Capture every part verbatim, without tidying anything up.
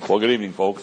Well, good evening, folks.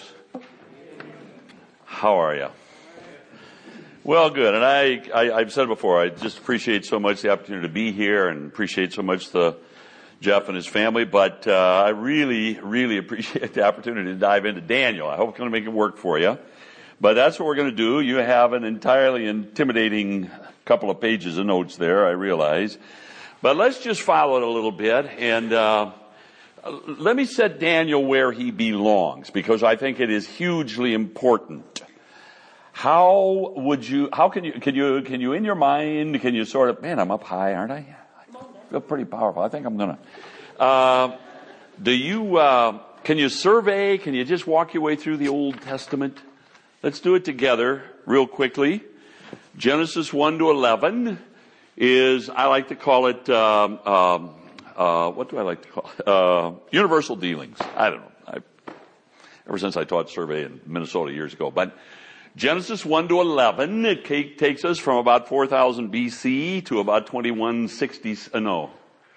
How are you? Well, good. And I, I, I've said before, I just appreciate so much the opportunity to be here and appreciate so much the Jeff and his family. But uh, I really, really appreciate the opportunity to dive into Daniel. I hope it's going to make it work for you. But that's what we're going to do. You have an entirely intimidating couple of pages of notes there, I realize. But let's just follow it a little bit. And uh, let me set Daniel where he belongs, because I think it is hugely important. How would you, how can you, can you, can you in your mind, can you sort of, man, I'm up high, aren't I? I feel pretty powerful. I think I'm going to. Uh, do you, uh, can you survey, can you just walk your way through the Old Testament? Let's do it together real quickly. Genesis one to eleven is, I like to call it, um, um, uh, what do I like to call it? Uh, universal dealings. I don't know. I, ever since I taught survey in Minnesota years ago. But Genesis one to eleven, it takes us from about four thousand B C to about twenty-one sixty, uh, no,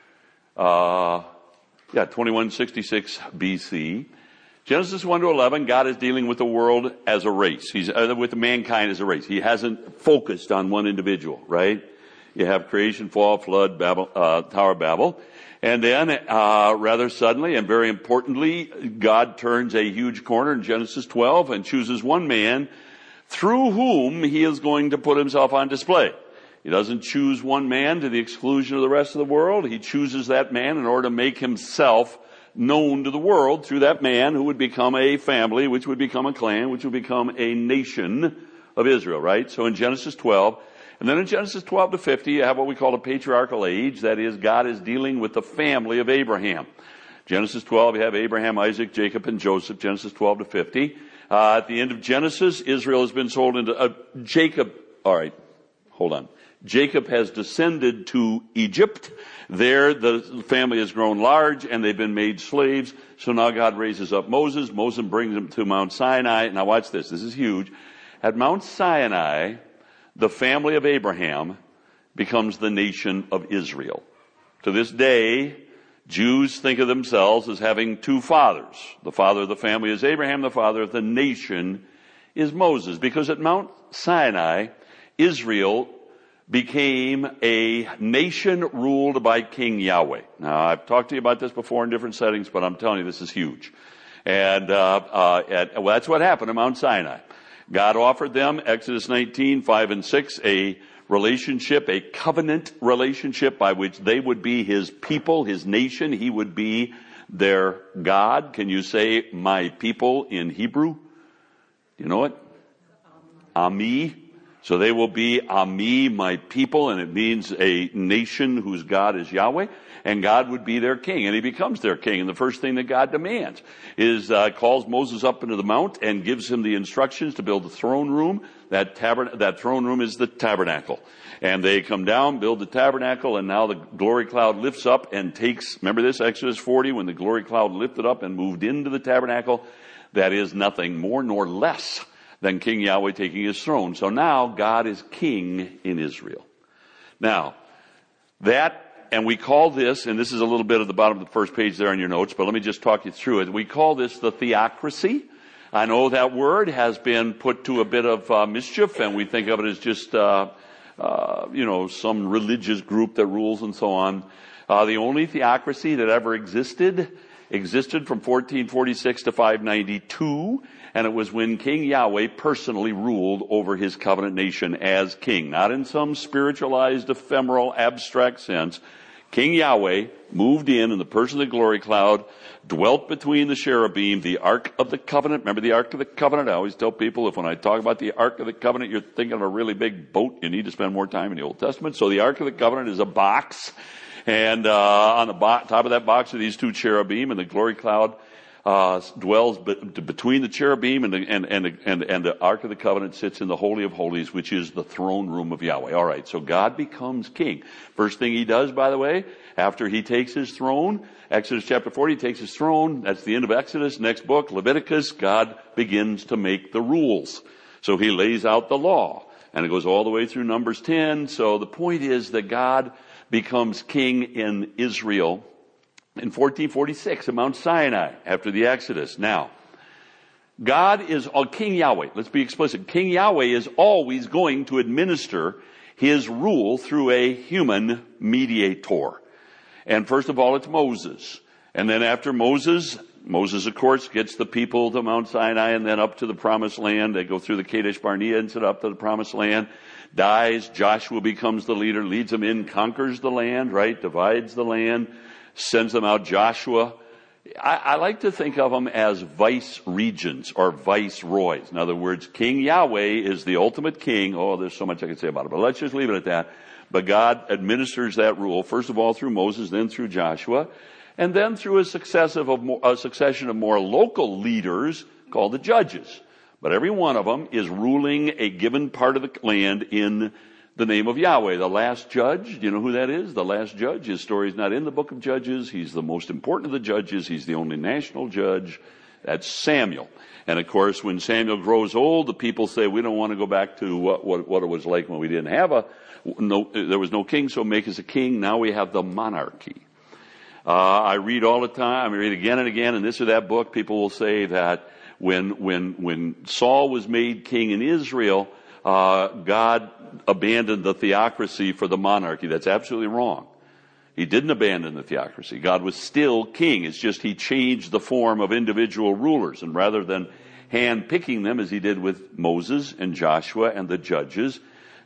uh, yeah, twenty-one sixty-six B C. Genesis one to eleven, God is dealing with the world as a race. He's uh, with mankind as a race. He hasn't focused on one individual, right? You have creation, fall, flood, Babel, uh, Tower of Babel. And then, uh, rather suddenly and very importantly, God turns a huge corner in Genesis twelve and chooses one man through whom he is going to put himself on display. He doesn't choose one man to the exclusion of the rest of the world. He chooses that man in order to make himself known to the world through that man, who would become a family, which would become a clan, which would become a nation of Israel, right? So in Genesis twelve, and then in Genesis twelve to fifty, you have what we call a patriarchal age. That is, God is dealing with the family of Abraham. Genesis twelve, you have Abraham, Isaac, Jacob, and Joseph. Genesis twelve to fifty. Uh, at the end of Genesis, Israel has been sold into, uh, Jacob, all right, hold on. Jacob has descended to Egypt. There, the family has grown large and they've been made slaves. So now God raises up Moses. Moses brings them to Mount Sinai. Now watch this. This is huge. At Mount Sinai, the family of Abraham becomes the nation of Israel. To this day, Jews think of themselves as having two fathers. The father of the family is Abraham. The father of the nation is Moses. Because at Mount Sinai, Israel became a nation ruled by King Yahweh. Now, I've talked to you about this before in different settings, but I'm telling you, this is huge. And uh, uh, at, well, that's what happened at Mount Sinai. God offered them, Exodus nineteen, five and six, a relationship, a covenant relationship by which they would be his people, his nation. He would be their God. Can you say my people in Hebrew? Do you know it? Ami. So they will be Ami, my people, and it means a nation whose God is Yahweh, and God would be their king, and he becomes their king. And the first thing that God demands is, uh, calls Moses up into the mount and gives him the instructions to build the throne room. That tabern- that throne room is the tabernacle. And they come down, build the tabernacle, and now the glory cloud lifts up and takes, remember this, Exodus forty, when the glory cloud lifted up and moved into the tabernacle, that is nothing more nor less than King Yahweh taking his throne. So now God is king in Israel. Now, that, and we call this, and this is a little bit at the bottom of the first page there in your notes, but let me just talk you through it. We call this the theocracy. I know that word has been put to a bit of uh, mischief, and we think of it as just, uh, uh, you know, some religious group that rules and so on. Uh, the only theocracy that ever existed, existed from fourteen forty-six to five ninety-two, and it was when King Yahweh personally ruled over his covenant nation as king. Not in some spiritualized, ephemeral, abstract sense. King Yahweh moved in in the person of the glory cloud, dwelt between the cherubim, the Ark of the Covenant. Remember the Ark of the Covenant? I always tell people, if when I talk about the Ark of the Covenant, you're thinking of a really big boat, you need to spend more time in the Old Testament. So the Ark of the Covenant is a box, and uh, on the bo- top of that box are these two cherubim, and the glory cloud Uh, dwells be- between the cherubim and the, and, and, the, and, and the Ark of the Covenant sits in the Holy of Holies, which is the throne room of Yahweh. All right, so God becomes king. First thing he does, by the way, after he takes his throne, Exodus chapter forty, he takes his throne. That's the end of Exodus. Next book, Leviticus, God begins to make the rules. So he lays out the law, and it goes all the way through Numbers ten. So the point is that God becomes king in Israel in fourteen forty-six at Mount Sinai after the Exodus. Now, God is, uh, King Yahweh, let's be explicit. King Yahweh is always going to administer his rule through a human mediator. And first of all, it's Moses. And then after Moses, Moses, of course, gets the people to Mount Sinai and then up to the promised land. They go through the Kadesh Barnea and sit up to the promised land. Dies. Joshua becomes the leader, leads them in, conquers the land, right? Divides the land, sends them out. Joshua, I, I like to think of them as vice regents or viceroys. In other words, King Yahweh is the ultimate king. Oh, there's so much I could say about it, but let's just leave it at that. But God administers that rule, first of all through Moses, then through Joshua, and then through a, successive of more, a succession of more local leaders called the judges. But every one of them is ruling a given part of the land in the name of Yahweh. The last judge, do you know who that is? The last judge. His story is not in the book of Judges. He's the most important of the judges. He's the only national judge. That's Samuel. And of course, when Samuel grows old, the people say, we don't want to go back to what, what, what it was like when we didn't have a, no, there was no king, so make us a king. Now we have the monarchy. Uh, I read all the time, I read again and again in this or that book, people will say that when, when, when Saul was made king in Israel, uh, God abandoned the theocracy for the monarchy. That's absolutely wrong. He didn't abandon the theocracy. God was still king. It's just he changed the form of individual rulers. And rather than hand-picking them, as he did with Moses and Joshua and the judges,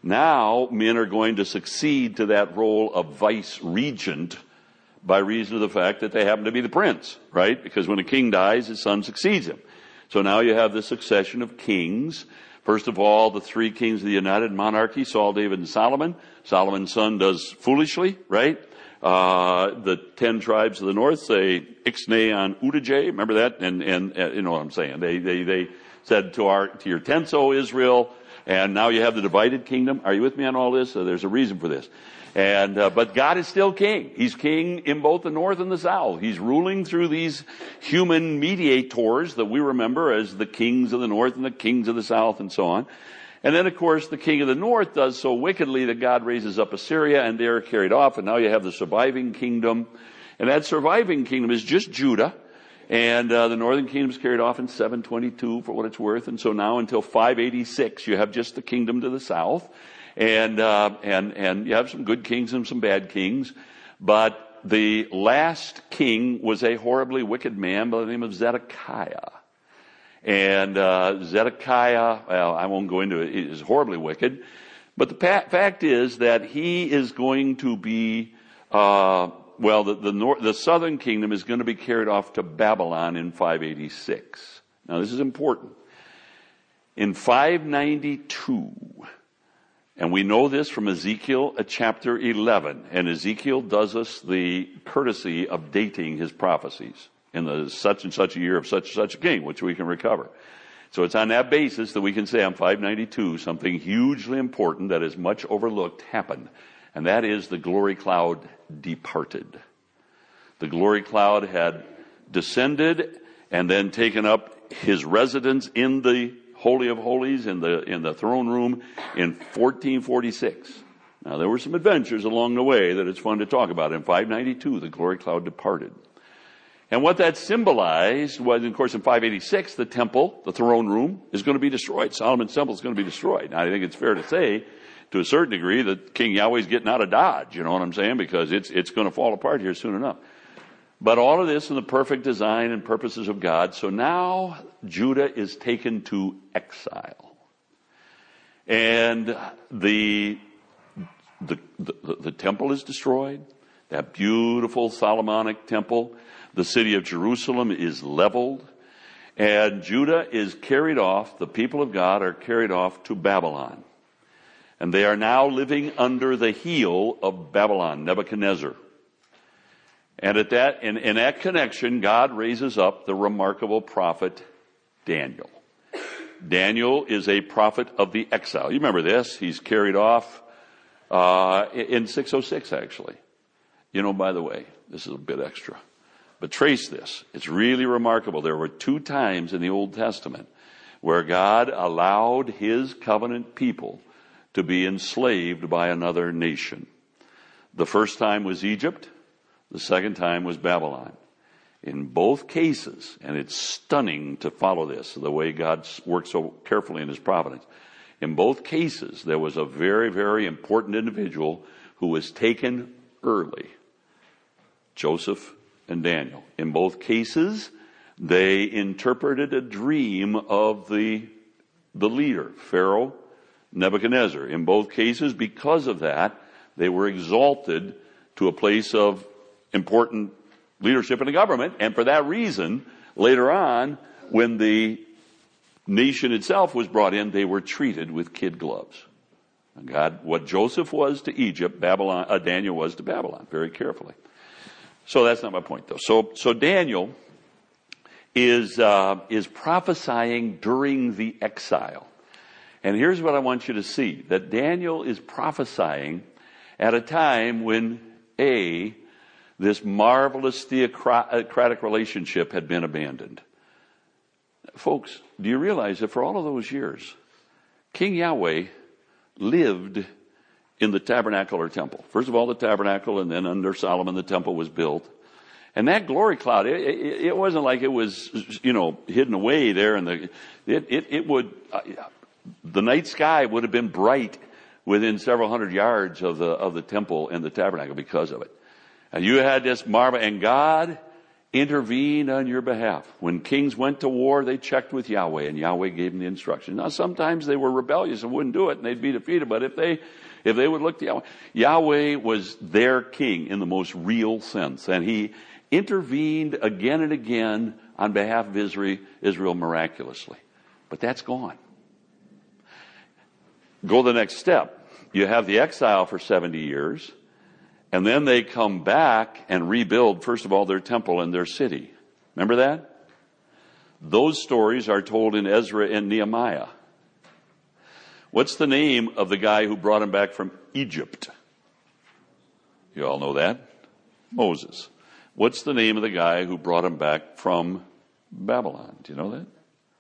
now men are going to succeed to that role of vice-regent by reason of the fact that they happen to be the prince, right? Because when a king dies, his son succeeds him. So now you have the succession of kings. First of all, the three kings of the united monarchy, Saul, David, and Solomon. Solomon's son does foolishly, right? Uh, the ten tribes of the north say, Ixnay on Udajay, remember that? And, and, uh, you know what I'm saying. They, they, they said to our, to your tents, O Israel, and now you have the divided kingdom. Are you with me on all this? Uh, there's a reason for this. And, uh, but God is still king. He's king in both the north and the south. He's ruling through these human mediators that we remember as the kings of the north and the kings of the south and so on. And then, of course, the king of the north does so wickedly that God raises up Assyria and they're carried off. And now you have the surviving kingdom. And that surviving kingdom is just Judah. And uh, the northern kingdom is carried off in seven twenty-two for what it's worth. And so now until five eighty-six, you have just the kingdom to the south. And, uh, and, and you have some good kings and some bad kings. But the last king was a horribly wicked man by the name of Zedekiah. And, uh, Zedekiah, well, I won't go into it, is horribly wicked. But the pa- fact is that he is going to be, uh, well, the, the north, the southern kingdom is going to be carried off to Babylon in five eighty-six. Now this is important. In five ninety-two, and we know this from Ezekiel uh, chapter eleven. And Ezekiel does us the courtesy of dating his prophecies in the such and such a year of such and such a king, which we can recover. So it's on that basis that we can say on five ninety-two, something hugely important that is much overlooked happened. And that is the glory cloud departed. The glory cloud had descended and then taken up his residence in the Holy of Holies in the, in the throne room in fourteen forty-six. Now there were some adventures along the way that it's fun to talk about. In five ninety-two, the glory cloud departed. And what that symbolized was, of course, in five eighty-six, the temple, the throne room, is going to be destroyed. Solomon's temple is going to be destroyed. Now I think it's fair to say, to a certain degree, that King Yahweh's getting out of Dodge, you know what I'm saying? Because it's, it's going to fall apart here soon enough. But all of this in the perfect design and purposes of God. So now Judah is taken to exile. And the, the, the, the temple is destroyed. That beautiful Solomonic temple. The city of Jerusalem is leveled. And Judah is carried off, the people of God are carried off to Babylon. And they are now living under the heel of Babylon, Nebuchadnezzar. And at that, in, in that connection, God raises up the remarkable prophet Daniel. Daniel is a prophet of the exile. You remember this? He's carried off uh, in six oh six, actually. You know, by the way, this is a bit extra. But trace this. It's really remarkable. There were two times in the Old Testament where God allowed his covenant people to be enslaved by another nation. The first time was Egypt. The second time was Babylon. In both cases, and it's stunning to follow this, the way God works so carefully in his providence. In both cases, there was a very, very important individual who was taken early. Joseph and Daniel. In both cases, they interpreted a dream of the, the leader, Pharaoh Nebuchadnezzar. In both cases, because of that, they were exalted to a place of important leadership in the government. And for that reason, later on, when the nation itself was brought in, they were treated with kid gloves. And God, what Joseph was to Egypt, Babylon, uh, Daniel was to Babylon, very carefully. So that's not my point, though. So, so Daniel is uh, is prophesying during the exile. And here's what I want you to see, that Daniel is prophesying at a time when, A, this marvelous theocratic relationship had been abandoned. Folks, do you realize that for all of those years, King Yahweh lived in the tabernacle or temple? First of all, the tabernacle, and then under Solomon, the temple was built. And that glory cloud, it, it, it wasn't like it was, you know, hidden away there. And the, it, it, it would, uh, the night sky would have been bright within several hundred yards of the, of the temple and the tabernacle because of it. And you had this marvel, and God intervened on your behalf. When kings went to war, they checked with Yahweh, and Yahweh gave them the instructions. Now, sometimes they were rebellious and wouldn't do it, and they'd be defeated. But if they, if they would look to Yahweh, Yahweh was their king in the most real sense, and he intervened again and again on behalf of Israel, Israel miraculously. But that's gone. Go the next step. You have the exile for seventy years. And then they come back and rebuild, first of all, their temple and their city. Remember that? Those stories are told in Ezra and Nehemiah. What's the name of the guy who brought him back from Egypt? You all know that? Moses. What's the name of the guy who brought him back from Babylon? Do you know that?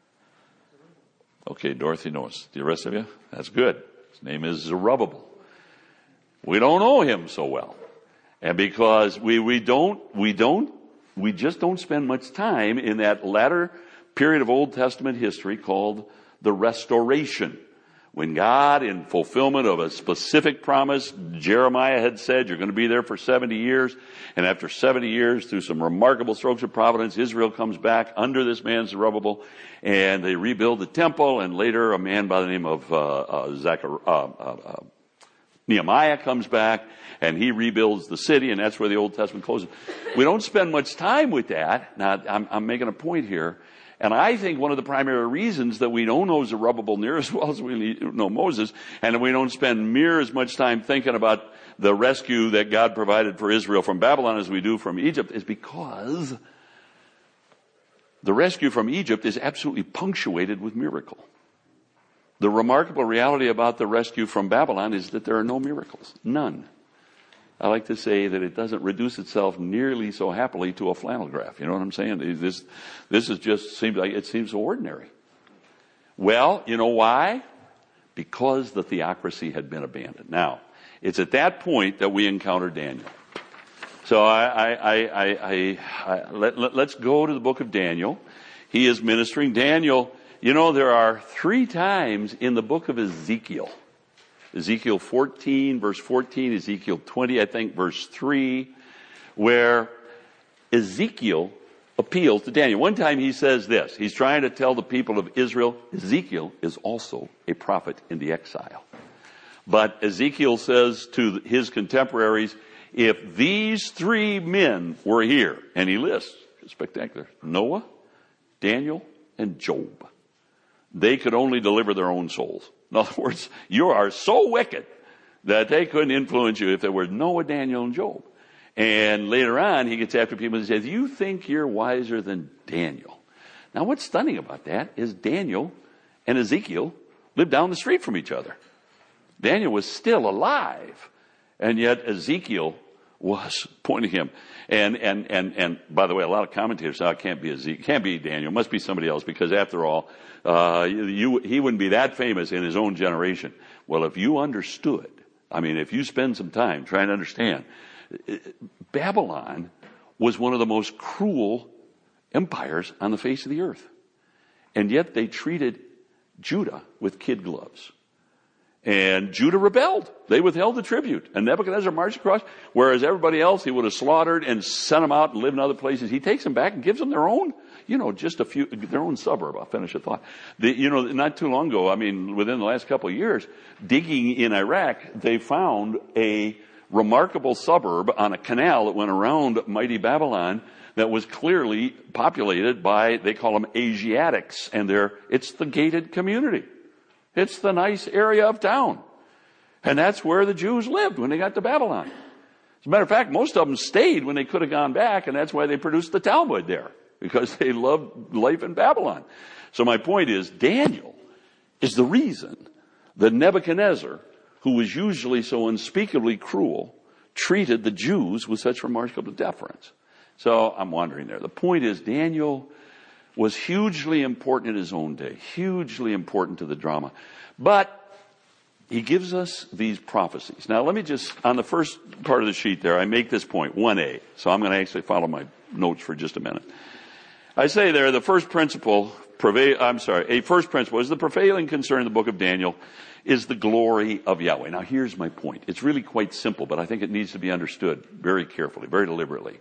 Okay, Dorothy knows. The rest of you? That's good. His name is Zerubbabel. We don't know him so well. And because we, we don't, we don't, we just don't spend much time in that latter period of Old Testament history called the Restoration. When God, in fulfillment of a specific promise, Jeremiah had said, you're going to be there for seventy years. And after seventy years, through some remarkable strokes of providence, Israel comes back under this man Zerubbabel, and they rebuild the temple. And later, a man by the name of uh, uh, Zachariah, uh, uh, uh, Nehemiah comes back, and he rebuilds the city, and that's where the Old Testament closes. We don't spend much time with that. Now, I'm, I'm making a point here. And I think one of the primary reasons that we don't know Zerubbabel near as well as we know Moses, and we don't spend near as much time thinking about the rescue that God provided for Israel from Babylon as we do from Egypt, is because the rescue from Egypt is absolutely punctuated with miracle. The remarkable reality about the rescue from Babylon is that there are no miracles. None. I like to say that it doesn't reduce itself nearly so happily to a flannel graph. You know what I'm saying? This, this is just seems like it seems so ordinary. Well, you know why? Because the theocracy had been abandoned. Now, it's at that point that we encounter Daniel. So I, I, I, I, I, I let, let, let's go to the book of Daniel. He is ministering. Daniel, you know, there are three times in the book of Ezekiel. Ezekiel fourteen, verse fourteen, Ezekiel twenty, I think, verse three, where Ezekiel appeals to Daniel. One time he says this. He's trying to tell the people of Israel, Ezekiel is also a prophet in the exile. But Ezekiel says to his contemporaries, if these three men were here, and he lists, spectacular, Noah, Daniel, and Job, they could only deliver their own souls. In other words, you are so wicked that they couldn't influence you if there were Noah, Daniel, and Job. And later on, he gets after people and says, you think you're wiser than Daniel. Now, what's stunning about that is Daniel and Ezekiel lived down the street from each other. Daniel was still alive, and yet Ezekiel was pointing him. And, and, and, and by the way, a lot of commentators say, oh, it can't be Ezekiel, can't be Daniel, it must be somebody else, because after all, uh, you, he wouldn't be that famous in his own generation. Well, if you understood, I mean, if you spend some time trying to understand, Babylon was one of the most cruel empires on the face of the earth. And yet they treated Judah with kid gloves. And Judah rebelled. They withheld the tribute. And Nebuchadnezzar marched across, whereas everybody else he would have slaughtered and sent them out and lived in other places. He takes them back and gives them their own, you know, just a few, their own suburb. I'll finish the thought. The, you know, not too long ago, I mean, within the last couple of years, digging in Iraq, they found a remarkable suburb on a canal that went around mighty Babylon that was clearly populated by, they call them Asiatics, and they're, it's the gated community. It's the nice area of town. And that's where the Jews lived when they got to Babylon. As a matter of fact, most of them stayed when they could have gone back, and that's why they produced the Talmud there, because they loved life in Babylon. So my point is, Daniel is the reason that Nebuchadnezzar, who was usually so unspeakably cruel, treated the Jews with such remarkable deference. So I'm wandering there. The point is, Daniel was hugely important in his own day, hugely important to the drama. But he gives us these prophecies. Now, let me just, on the first part of the sheet there, I make this point, one A. So I'm going to actually follow my notes for just a minute. I say there, the first principle, prevail, I'm sorry, a first principle is the prevailing concern in the book of Daniel is the glory of Yahweh. Now, here's my point. It's really quite simple, but I think it needs to be understood very carefully, very deliberately.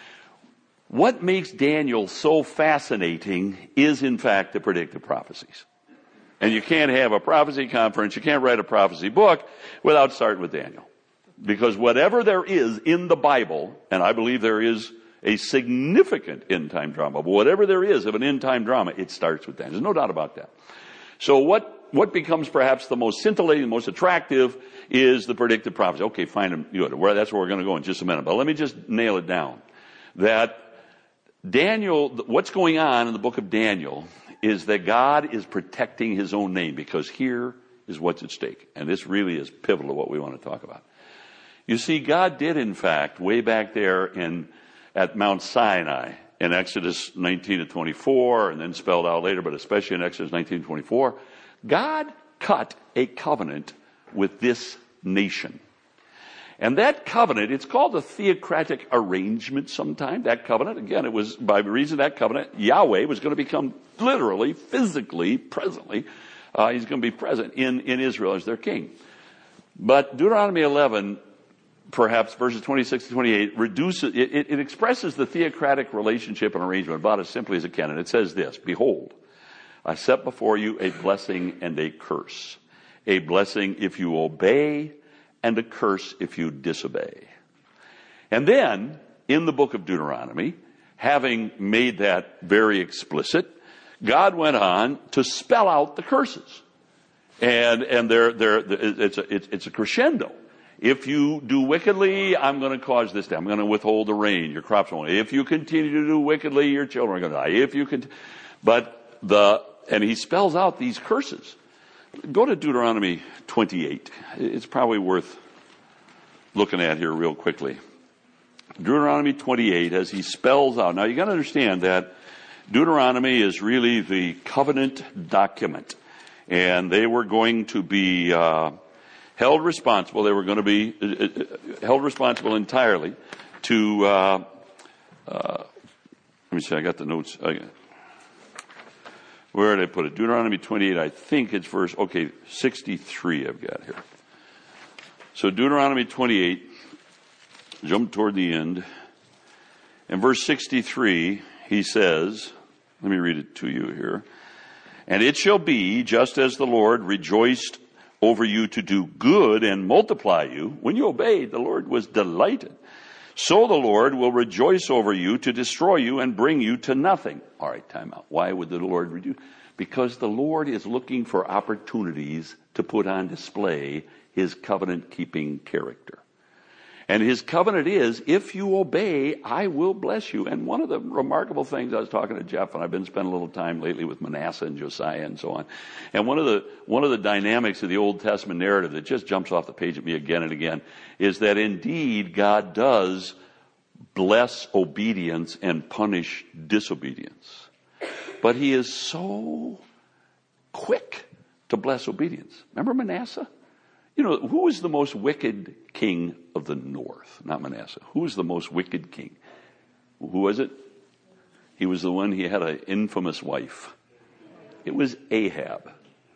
What makes Daniel so fascinating is, in fact, the predictive prophecies. And you can't have a prophecy conference, you can't write a prophecy book without starting with Daniel. Because whatever there is in the Bible, and I believe there is a significant end-time drama, but whatever there is of an end-time drama, it starts with Daniel. There's no doubt about that. So what, what becomes perhaps the most scintillating, the most attractive is the predictive prophecy. Okay, fine, good. Well, that's where we're going to go in just a minute. But let me just nail it down. That Daniel, what's going on in the book of Daniel is that God is protecting his own name, because here is what's at stake. And this really is pivotal to what we want to talk about. You see, God did, in fact, way back there in at Mount Sinai in Exodus nineteen to twenty-four, and then spelled out later, but especially in Exodus nineteen to twenty-four, God cut a covenant with this nation. And that covenant, it's called a theocratic arrangement sometime. That covenant, again, it was by reason of that covenant, Yahweh was going to become literally, physically, presently, uh, he's going to be present in, in Israel as their king. But Deuteronomy eleven, perhaps verses twenty-six to twenty-eight, reduces, it, it, it expresses the theocratic relationship and arrangement about as simply as it can. And it says this, behold, I set before you a blessing and a curse. A blessing if you obey, and a curse if you disobey. And then, in the book of Deuteronomy, having made that very explicit, God went on to spell out the curses. And, and they're, they're, it's, a, it's a crescendo. If you do wickedly, I'm going to cause this to, I'm going to withhold the rain, your crops won't. If you continue to do wickedly, your children are going to die. If you can, but the, and he spells out these curses. Go to Deuteronomy twenty-eight. It's probably worth looking at here real quickly. Deuteronomy twenty-eight, as he spells out. Now, you got to understand that Deuteronomy is really the covenant document. And they were going to be uh, held responsible. They were going to be uh, held responsible entirely to, uh, uh, let me see, I got the notes. Uh, Where did I put it? Deuteronomy twenty-eight, I think it's verse, okay, sixty-three I've got here. So Deuteronomy twenty-eight, jump toward the end. In verse sixty-three, he says, let me read it to you here. And it shall be, just as the Lord rejoiced over you to do good and multiply you, when you obeyed, the Lord was delighted. So the Lord will rejoice over you to destroy you and bring you to nothing. All right, time out. Why would the Lord rejoice? Because the Lord is looking for opportunities to put on display his covenant-keeping character. And his covenant is, if you obey, I will bless you. And one of the remarkable things, I was talking to Jeff, and I've been spending a little time lately with Manasseh and Josiah and so on. And one of the, one of the dynamics of the Old Testament narrative that just jumps off the page at me again and again is that indeed God does bless obedience and punish disobedience. But he is so quick to bless obedience. Remember Manasseh? You know, who was the most wicked king of the north? Not Manasseh. Who was the most wicked king? Who was it? He was the one, he had an infamous wife. It was Ahab.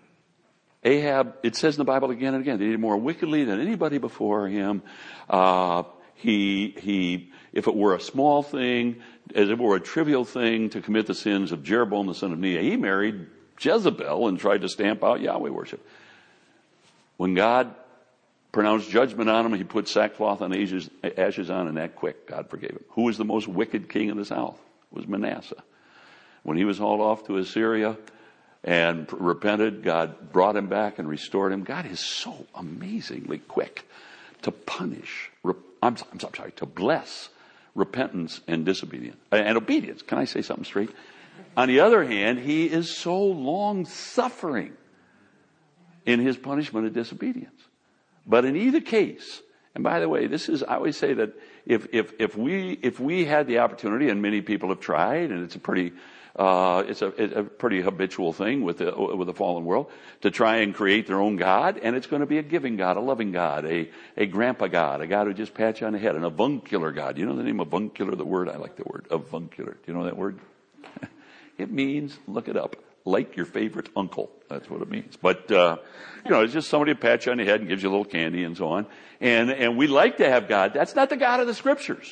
Ahab, it says in the Bible again and again, he did more wickedly than anybody before him. Uh, he, he, if it were a small thing, as if it were a trivial thing to commit the sins of Jeroboam the son of Nebat, he married Jezebel and tried to stamp out Yahweh worship. When God pronounced judgment on him, he put sackcloth and ashes, ashes on, and that quick, God forgave him. Who was the most wicked king in the south? It was Manasseh. When he was hauled off to Assyria and repented, God brought him back and restored him. God is so amazingly quick to punish, I'm, I'm sorry, to bless repentance and disobedience, and obedience. Can I say something straight? On the other hand, he is so long-suffering in his punishment of disobedience. But in either case, and by the way, this is, I always say that if, if, if we, if we had the opportunity, and many people have tried, and it's a pretty, uh, it's a, it's a pretty habitual thing with the, with the fallen world, to try and create their own God, and it's going to be a giving God, a loving God, a, a grandpa God, a God who just pats you on the head, an avuncular God. You know the name avuncular, the word? I like the word, avuncular. Do you know that word? It means, look it up, like your favorite uncle. That's what it means. But, uh, you know, it's just somebody who pats you on the head and gives you a little candy and so on. And, and we like to have God. That's not the God of the Scriptures.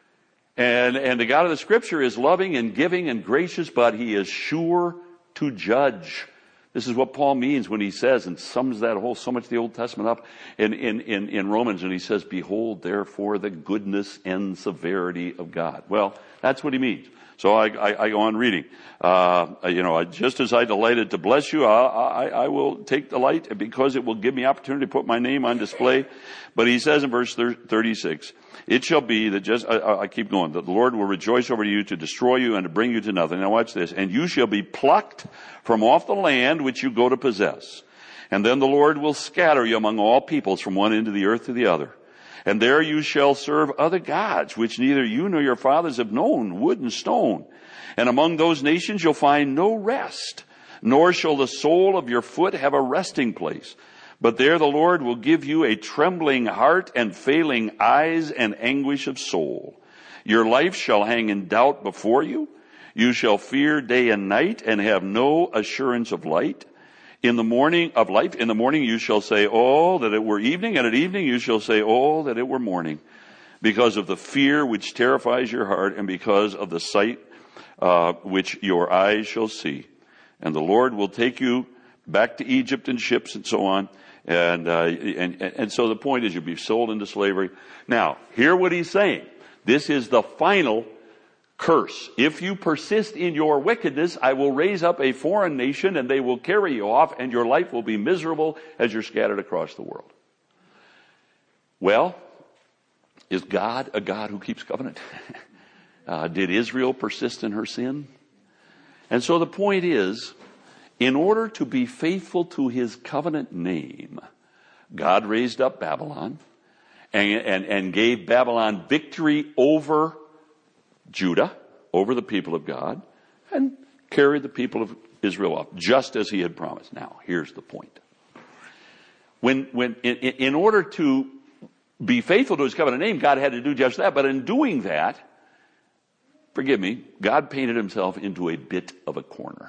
And, and the God of the Scripture is loving and giving and gracious, but he is sure to judge. This is what Paul means when he says, and sums that whole, so much of the Old Testament up in, in, in, in Romans, and he says, behold, therefore, the goodness and severity of God. Well, that's what he means. So I, I, I go on reading. Uh, you know, just as I delighted to bless you, I, I, I will take delight because it will give me opportunity to put my name on display. But he says in verse thirty-six, it shall be that just, I, I keep going, that the Lord will rejoice over you to destroy you and to bring you to nothing. Now watch this. And you shall be plucked from off the land which you go to possess. And then the Lord will scatter you among all peoples from one end of the earth to the other. And there you shall serve other gods, which neither you nor your fathers have known, wood and stone. And among those nations you'll find no rest, nor shall the sole of your foot have a resting place. But there the Lord will give you a trembling heart and failing eyes and anguish of soul. Your life shall hang in doubt before you. You shall fear day and night and have no assurance of light. In the morning of life, in the morning you shall say, oh, that it were evening, and at evening you shall say, oh, that it were morning, because of the fear which terrifies your heart, and because of the sight uh, which your eyes shall see. And the Lord will take you back to Egypt in ships and so on. And, uh, and, and so the point is you'll be sold into slavery. Now, hear what he's saying. This is the final curse. If you persist in your wickedness, I will raise up a foreign nation and they will carry you off and your life will be miserable as you're scattered across the world. Well, is God a God who keeps covenant? uh, did Israel persist in her sin? And so the point is, in order to be faithful to his covenant name, God raised up Babylon and, and, and gave Babylon victory over Judah, over the people of God, and carried the people of Israel off, just as he had promised. Now, here's the point. When, when, in, in order to be faithful to his covenant name, God had to do just that. But in doing that, forgive me, God painted himself into a bit of a corner.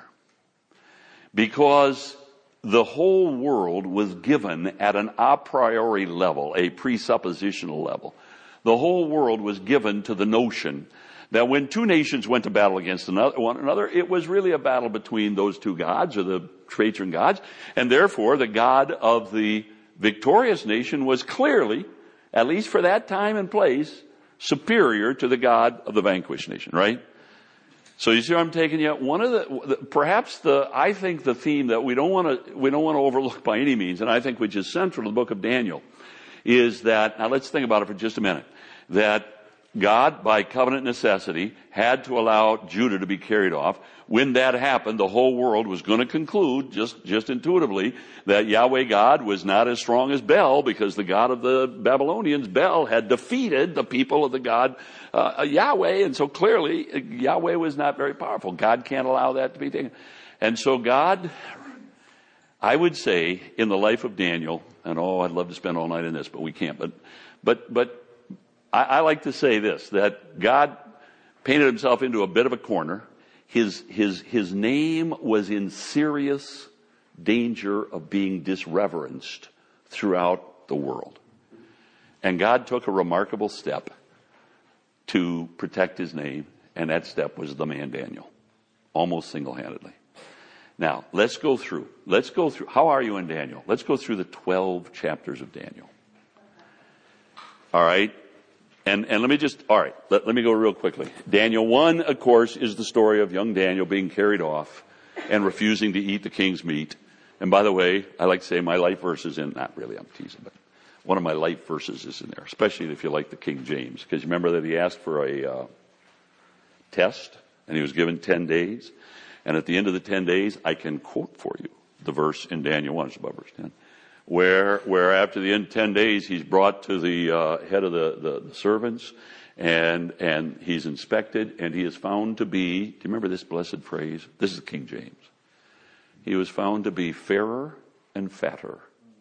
Because the whole world was given at an a priori level, a presuppositional level. The whole world was given to the notion that when two nations went to battle against another, one another, it was really a battle between those two gods, or the patron gods, and therefore the God of the victorious nation was clearly, at least for that time and place, superior to the God of the vanquished nation, right? So you see where I'm taking you? One of the, the perhaps the, I think the theme that we don't want to, we don't want to overlook by any means, and I think which is central to the book of Daniel, is that, now let's think about it for just a minute, that God, by covenant necessity, had to allow Judah to be carried off. When that happened, the whole world was going to conclude, just, just intuitively, that Yahweh God was not as strong as Bel, because the God of the Babylonians, Bel, had defeated the people of the God uh, Yahweh, and so clearly Yahweh was not very powerful. God can't allow that to be taken. And so God, I would say, in the life of Daniel, and oh, I'd love to spend all night in this, but we can't, but, but, but, I like to say this, that God painted himself into a bit of a corner, his, his, his name was in serious danger of being disreverenced throughout the world. And God took a remarkable step to protect his name, and that step was the man Daniel, almost single-handedly. Now, let's go through. Let's go through. How are you in Daniel? Let's go through the twelve chapters of Daniel. All right? And and let me just, all right, let, let me go real quickly. Daniel one, of course, is the story of young Daniel being carried off and refusing to eat the king's meat. And by the way, I like to say my life verse is in, not really, I'm teasing, but one of my life verses is in there, especially if you like the King James. Because you remember that he asked for a uh, test, and he was given ten days. And at the end of the ten days, I can quote for you the verse in Daniel one, it's about verse ten, where where after the end of ten days, he's brought to the uh, head of the, the, the servants, and and he's inspected, and he is found to be, do you remember this blessed phrase? This is King James. He was found to be fairer and fatter.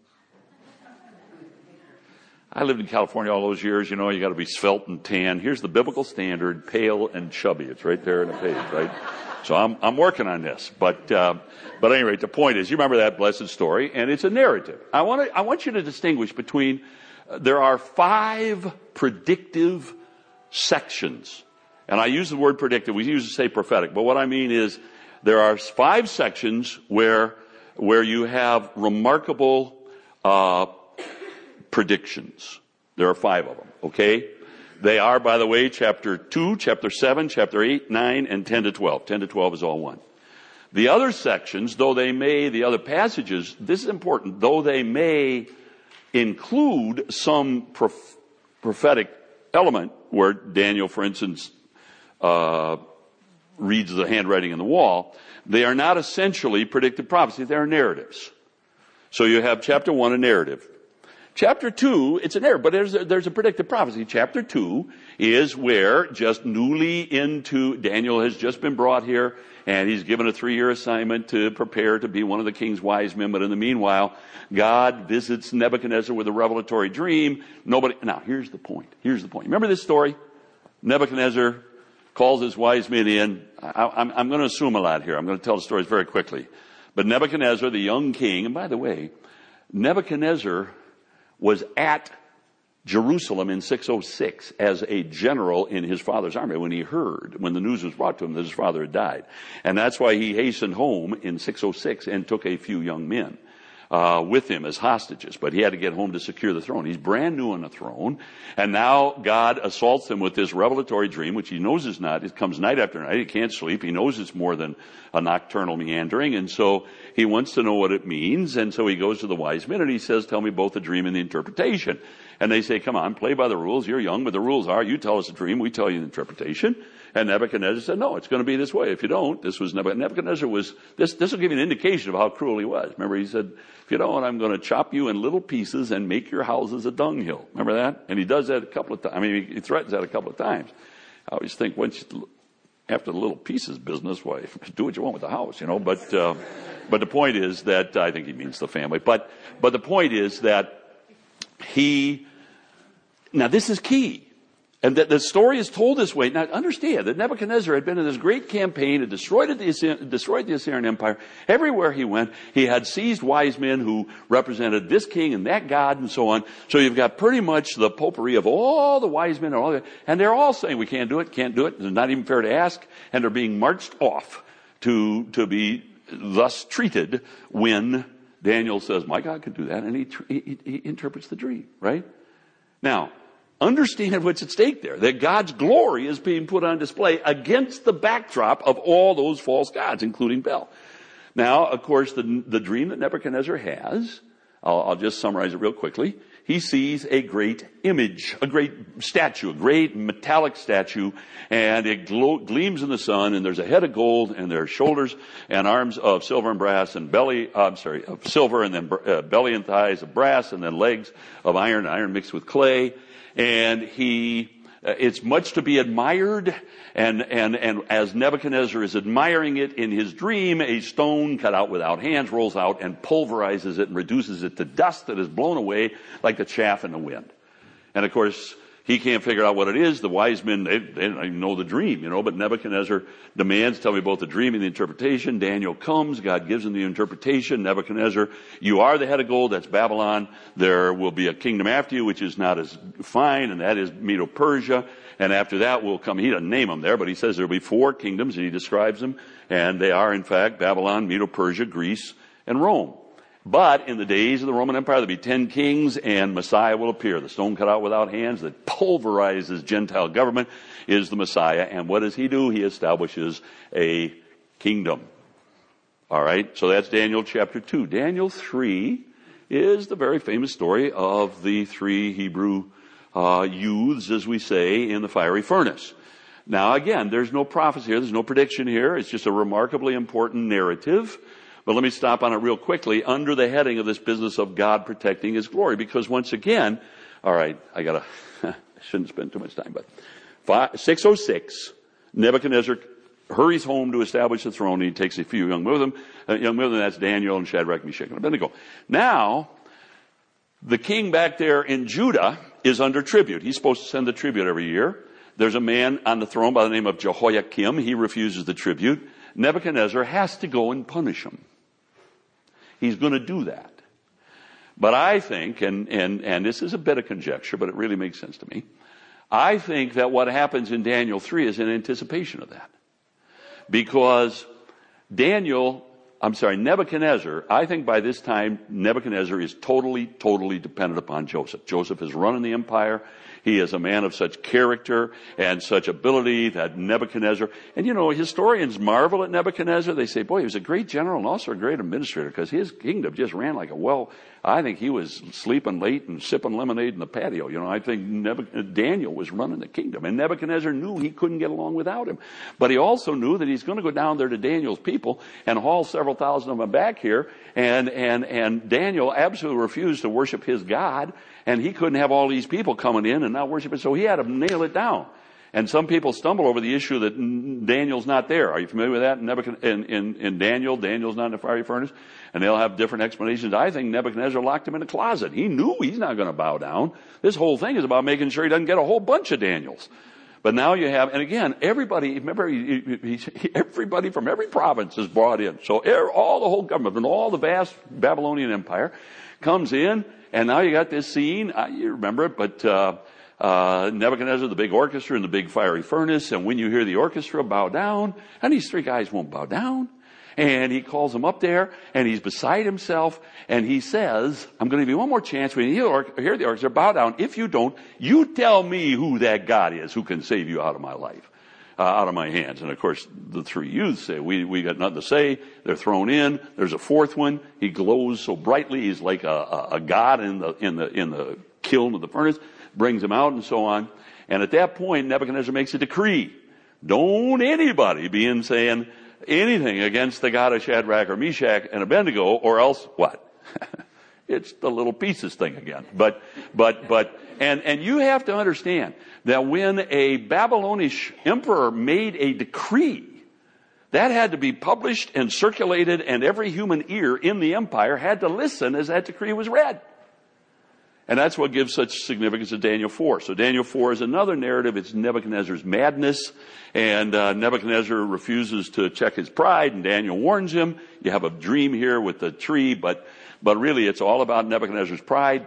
I lived in California all those years. You know, you got to be svelte and tan. Here's the biblical standard, pale and chubby. It's right there in the page, right? So I'm I'm working on this, but uh, but at any rate, the point is, you remember that blessed story, and it's a narrative. I want to I want you to distinguish between uh, there are five predictive sections, and I use the word predictive. We usually say prophetic, but what I mean is there are five sections where where you have remarkable uh, predictions. There are five of them. Okay. They are, by the way, chapter two, chapter seven, chapter eight, nine, and ten to twelve. ten to twelve is all one. The other sections, though they may, the other passages, this is important, though they may include some prof- prophetic element, where Daniel, for instance, uh, reads the handwriting in the wall, they are not essentially predictive prophecy. They are narratives. So you have chapter one, a narrative. Chapter two, it's a narrative, but there's a, there's a predictive prophecy. Chapter two is where just newly into, Daniel has just been brought here, and he's given a three-year assignment to prepare to be one of the king's wise men. But in the meanwhile, God visits Nebuchadnezzar with a revelatory dream. Nobody, now here's the point. Here's the point. Remember this story? Nebuchadnezzar calls his wise men in. I, I'm, I'm going to assume a lot here. I'm going to tell the stories very quickly. But Nebuchadnezzar, the young king, and by the way, Nebuchadnezzar was at Jerusalem in six oh six as a general in his father's army when he heard, when the news was brought to him that his father had died. And that's why he hastened home in six oh six and took a few young men uh, with him as hostages. But he had to get home to secure the throne. He's brand new on the throne. And now God assaults him with this revelatory dream, which he knows is not. It comes night after night. He can't sleep. He knows it's more than a nocturnal meandering. And so he wants to know what it means. And so he goes to the wise men and he says, tell me both the dream and the interpretation. And they say, come on, play by the rules. You're young, but the rules are, you tell us the dream, we tell you the interpretation. And Nebuchadnezzar said, no, it's going to be this way. If you don't, this was Nebuchadnezzar. Nebuchadnezzar was, this, this will give you an indication of how cruel he was. Remember, he said, if you don't, I'm going to chop you in little pieces and make your houses a dunghill. Remember that? And he does that a couple of times. I mean, he threatens that a couple of times. I always think once you, after the little pieces business, why, do what you want with the house, you know, but, uh, but the point is that, I think he means the family, but, but the point is that he, now this is key. And that the story is told this way. Now understand that Nebuchadnezzar had been in this great campaign, had destroyed the, destroyed the Assyrian Empire. Everywhere he went, he had seized wise men who represented this king and that god and so on. So you've got pretty much the potpourri of all the wise men and all that. And they're all saying, we can't do it, can't do it. It's not even fair to ask. And they're being marched off to, to be thus treated when Daniel says, my God can do that. And he, he, he interprets the dream, right? Now, understand what's at stake there, that God's glory is being put on display against the backdrop of all those false gods, including Bel. Now, of course, the, the dream that Nebuchadnezzar has, I'll, I'll just summarize it real quickly. He sees a great image, a great statue, a great metallic statue, and it glo- gleams in the sun, and there's a head of gold, and there are shoulders and arms of silver and brass, and belly, uh, I'm sorry, of silver, and then uh, belly and thighs of brass, and then legs of iron, iron mixed with clay. And he, uh, it's much to be admired. And, and, and as Nebuchadnezzar is admiring it in his dream, a stone cut out without hands rolls out and pulverizes it and reduces it to dust that is blown away like the chaff in the wind. And of course, He can't figure out what it is. The wise men, they, they don't even know the dream, you know, but Nebuchadnezzar demands, tell me both the dream and the interpretation. Daniel comes, God gives him the interpretation. Nebuchadnezzar, you are the head of gold, that's Babylon. There will be a kingdom after you, which is not as fine, and that is Medo-Persia. And after that will come, he doesn't name them there, but he says there will be four kingdoms, and he describes them. And they are, in fact, Babylon, Medo-Persia, Greece, and Rome. But in the days of the Roman Empire, there'll be ten kings, and Messiah will appear. The stone cut out without hands that pulverizes Gentile government is the Messiah. And what does he do? He establishes a kingdom. All right, so that's Daniel chapter two. Daniel three is the very famous story of the three Hebrew uh, youths, as we say, in the fiery furnace. Now, again, there's no prophecy here. There's no prediction here. It's just a remarkably important narrative. But let me stop on it real quickly under the heading of this business of God protecting his glory. Because once again, all right, I gotta, I shouldn't spend too much time, but five, six oh six, Nebuchadnezzar hurries home to establish the throne, and he takes a few young men with him. Uh, young men, that's Daniel and Shadrach, Meshach, and Abednego. Now, the king back there in Judah is under tribute. He's supposed to send the tribute every year. There's a man on the throne by the name of Jehoiakim. He refuses the tribute. Nebuchadnezzar has to go and punish him. He's going to do that. But I think, and, and, and this is a bit of conjecture, but it really makes sense to me. I think that what happens in Daniel three is in anticipation of that. Because Daniel, I'm sorry, Nebuchadnezzar, I think by this time, Nebuchadnezzar is totally, totally dependent upon Joseph. Joseph is running the empire. He is a man of such character and such ability that Nebuchadnezzar, and you know, historians marvel at Nebuchadnezzar. They say, boy, he was a great general and also a great administrator because his kingdom just ran like a well. I think he was sleeping late and sipping lemonade in the patio. You know, I think Nebuchadnezzar, Daniel was running the kingdom, and Nebuchadnezzar knew he couldn't get along without him. But he also knew that he's going to go down there to Daniel's people and haul several thousand of them back here. And, and, and Daniel absolutely refused to worship his God, and he couldn't have all these people coming in and not worship it. So he had to nail it down. And some people stumble over the issue that Daniel's not there. Are you familiar with that? In, in, in Daniel, Daniel's not in the fiery furnace. And they'll have different explanations. I think Nebuchadnezzar locked him in a closet. He knew he's not going to bow down. This whole thing is about making sure he doesn't get a whole bunch of Daniels. But now you have, and again, everybody, remember, he, he, he, everybody from every province is brought in. So all the whole government and all the vast Babylonian empire comes in, and now you got this scene. Uh, you remember it, but uh, uh, Nebuchadnezzar, the big orchestra in the big fiery furnace, and when you hear the orchestra, bow down, and these three guys won't bow down. And he calls them up there, and he's beside himself, and he says, I'm going to give you one more chance. When you hear the orchestra, bow down. If you don't, you tell me who that God is who can save you out of my life, uh, out of my hands. And of course, the three youths say, we, we got nothing to say. They're thrown in. There's a fourth one. He glows so brightly. He's like a, a, a god in the, in the, in the kiln of the furnace, brings him out and so on. And at that point, Nebuchadnezzar makes a decree. Don't anybody be in saying anything against the God of Shadrach or Meshach and Abednego, or else what? It's the little pieces thing again. But, but, but, and, and you have to understand that when a Babylonish emperor made a decree, that had to be published and circulated, and every human ear in the empire had to listen as that decree was read. And that's what gives such significance to Daniel four. So Daniel four is another narrative. It's Nebuchadnezzar's madness. And uh, Nebuchadnezzar refuses to check his pride, and Daniel warns him. You have a dream here with the tree, but, but really it's all about Nebuchadnezzar's pride.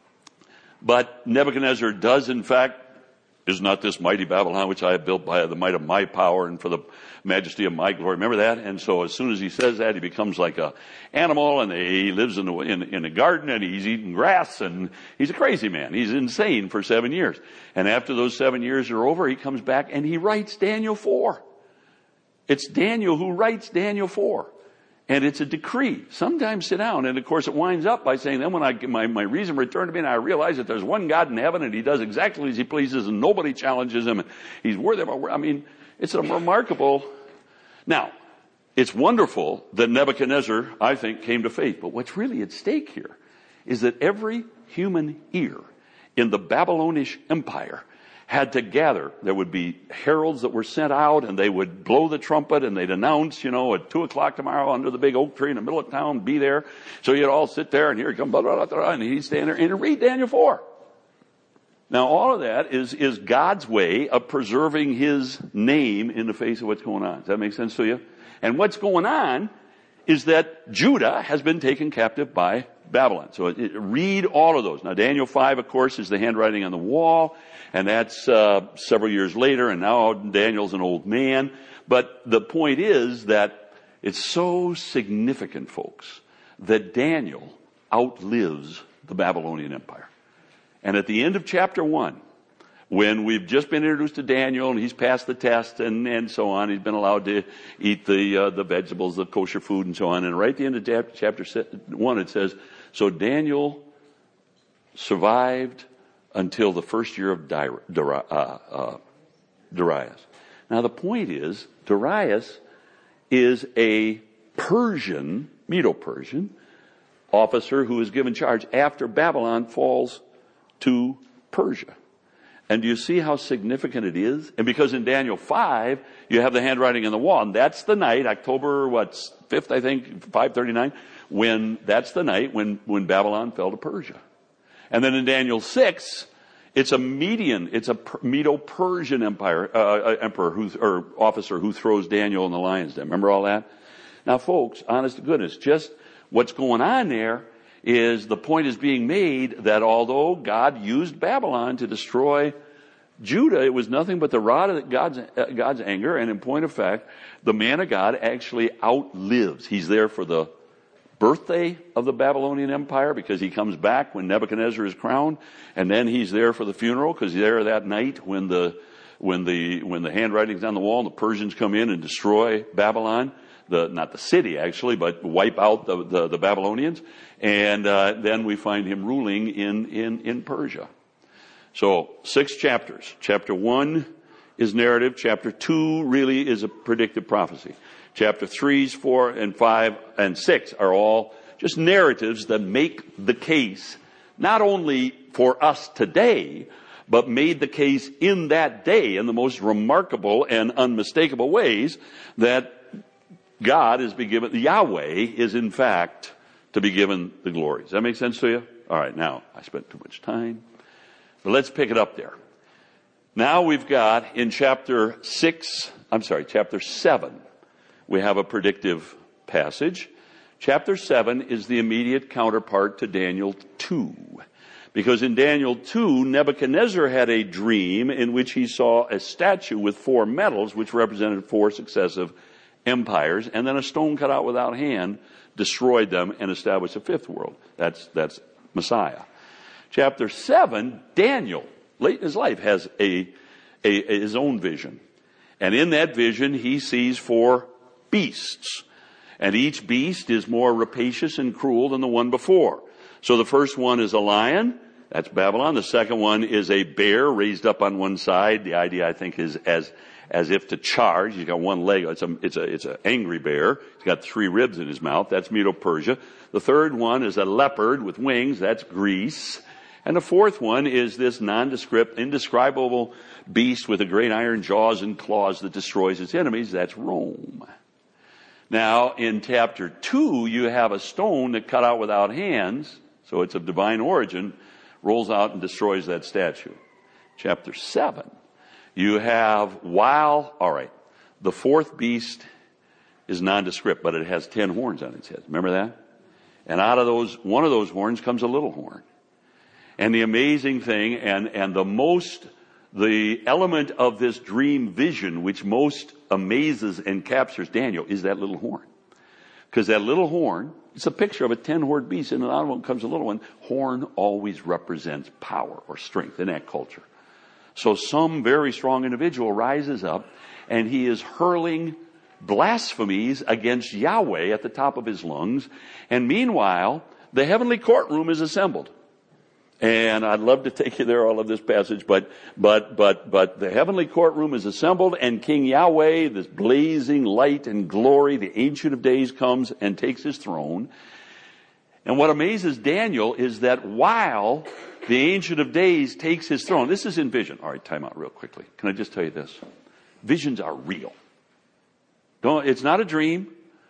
But Nebuchadnezzar does, in fact, is not this mighty Babylon which I have built by the might of my power and for the majesty of my glory. Remember that? And so as soon as he says that, he becomes like a animal, and he lives in, the, in, in a garden, and he's eating grass, and he's a crazy man. He's insane for seven years. And after those seven years are over, he comes back and he writes Daniel four. It's Daniel who writes Daniel four. And it's a decree. Sometimes sit down. And of course it winds up by saying, then when I, my, my reason returned to me, and I realize that there's one God in heaven, and he does exactly as he pleases, and nobody challenges him, and he's worthy of our, I mean, it's a remarkable. Now, it's wonderful that Nebuchadnezzar, I think, came to faith. But what's really at stake here is that every human ear in the Babylonish Empire had to gather. There would be heralds that were sent out, and they would blow the trumpet, and they'd announce, you know, at two o'clock tomorrow under the big oak tree in the middle of town, be there. So you'd all sit there, and here he comes, blah, blah, blah, blah, and he'd stand there and read Daniel four. Now, all of that is, is God's way of preserving his name in the face of what's going on. Does that make sense to you? And what's going on is that Judah has been taken captive by Babylon. So it, it, read all of those. Now, Daniel five, of course, is the handwriting on the wall, and that's uh, several years later, and now Daniel's an old man. But the point is that it's so significant, folks, that Daniel outlives the Babylonian Empire. And at the end of chapter one, when we've just been introduced to Daniel and he's passed the test and, and so on, he's been allowed to eat the uh, the vegetables, the kosher food and so on. And right at the end of chapter one, it says, so Daniel survived until the first year of Darius. Uh, uh, Darius. Now the point is, Darius is a Persian, Medo-Persian officer who is given charge after Babylon falls to Persia. And do you see how significant it is? And because in Daniel five, you have the handwriting on the wall, and that's the night, October, what, fifth, I think, five thirty-nine, when, that's the night when, when Babylon fell to Persia. And then in Daniel six, it's a Median, it's a Medo-Persian empire, uh, emperor who, or officer who throws Daniel in the lion's den. Remember all that? Now folks, honest to goodness, just what's going on there is the point is being made that although God used Babylon to destroy Judah, it was nothing but the rod of God's, uh, God's anger. And in point of fact, the man of God actually outlives. He's there for the birthday of the Babylonian Empire because he comes back when Nebuchadnezzar is crowned. And then he's there for the funeral because he's there that night when the, when the, when the handwriting's on the wall and the Persians come in and destroy Babylon. The, not the city actually, but wipe out the, the, the Babylonians. And uh, then we find him ruling in, in, in Persia. So six chapters. Chapter one is narrative. Chapter two really is a predictive prophecy. Chapter threes, four, and five, and six are all just narratives that make the case not only for us today, but made the case in that day in the most remarkable and unmistakable ways that God is be given, Yahweh is in fact to be given the glory. Does that make sense to you? All right, now, I spent too much time. But let's pick it up there. Now we've got in chapter six, I'm sorry, chapter seven, we have a predictive passage. Chapter seven is the immediate counterpart to Daniel two. Because in Daniel two, Nebuchadnezzar had a dream in which he saw a statue with four metals, which represented four successive empires, and then a stone cut out without hand destroyed them and established a fifth world. That's, that's Messiah. Chapter seven, Daniel, late in his life, has a, a, a his own vision. And in that vision, he sees four beasts. And each beast is more rapacious and cruel than the one before. So the first one is a lion. That's Babylon. The second one is a bear raised up on one side. The idea, I think, is as as if to charge. He's got one leg. It's a, it's a, it's an angry bear. He's got three ribs in his mouth. That's Medo-Persia. The third one is a leopard with wings. That's Greece. And the fourth one is this nondescript, indescribable beast with the great iron jaws and claws that destroys its enemies. That's Rome. Now, in chapter two, you have a stone that cut out without hands, so it's of divine origin, rolls out and destroys that statue. Chapter seven, you have, while, all right, the fourth beast is nondescript, but it has ten horns on its head. Remember that? And out of those, one of those horns comes a little horn. And the amazing thing, and, and the most, the element of this dream vision which most amazes and captures Daniel is that little horn. Because that little horn, it's a picture of a ten-horned beast, and out of one comes a little one. Horn always represents power or strength in that culture. So some very strong individual rises up, and he is hurling blasphemies against Yahweh at the top of his lungs. And meanwhile, the heavenly courtroom is assembled. And I'd love to take you there, all of this passage, but, but, but, but the heavenly courtroom is assembled, and King Yahweh, this blazing light and glory, the Ancient of Days, comes and takes his throne. And what amazes Daniel is that while the Ancient of Days takes his throne, this is in vision. All right, time out real quickly. Can I just tell you this? Visions are real. Don't, it's not a dream.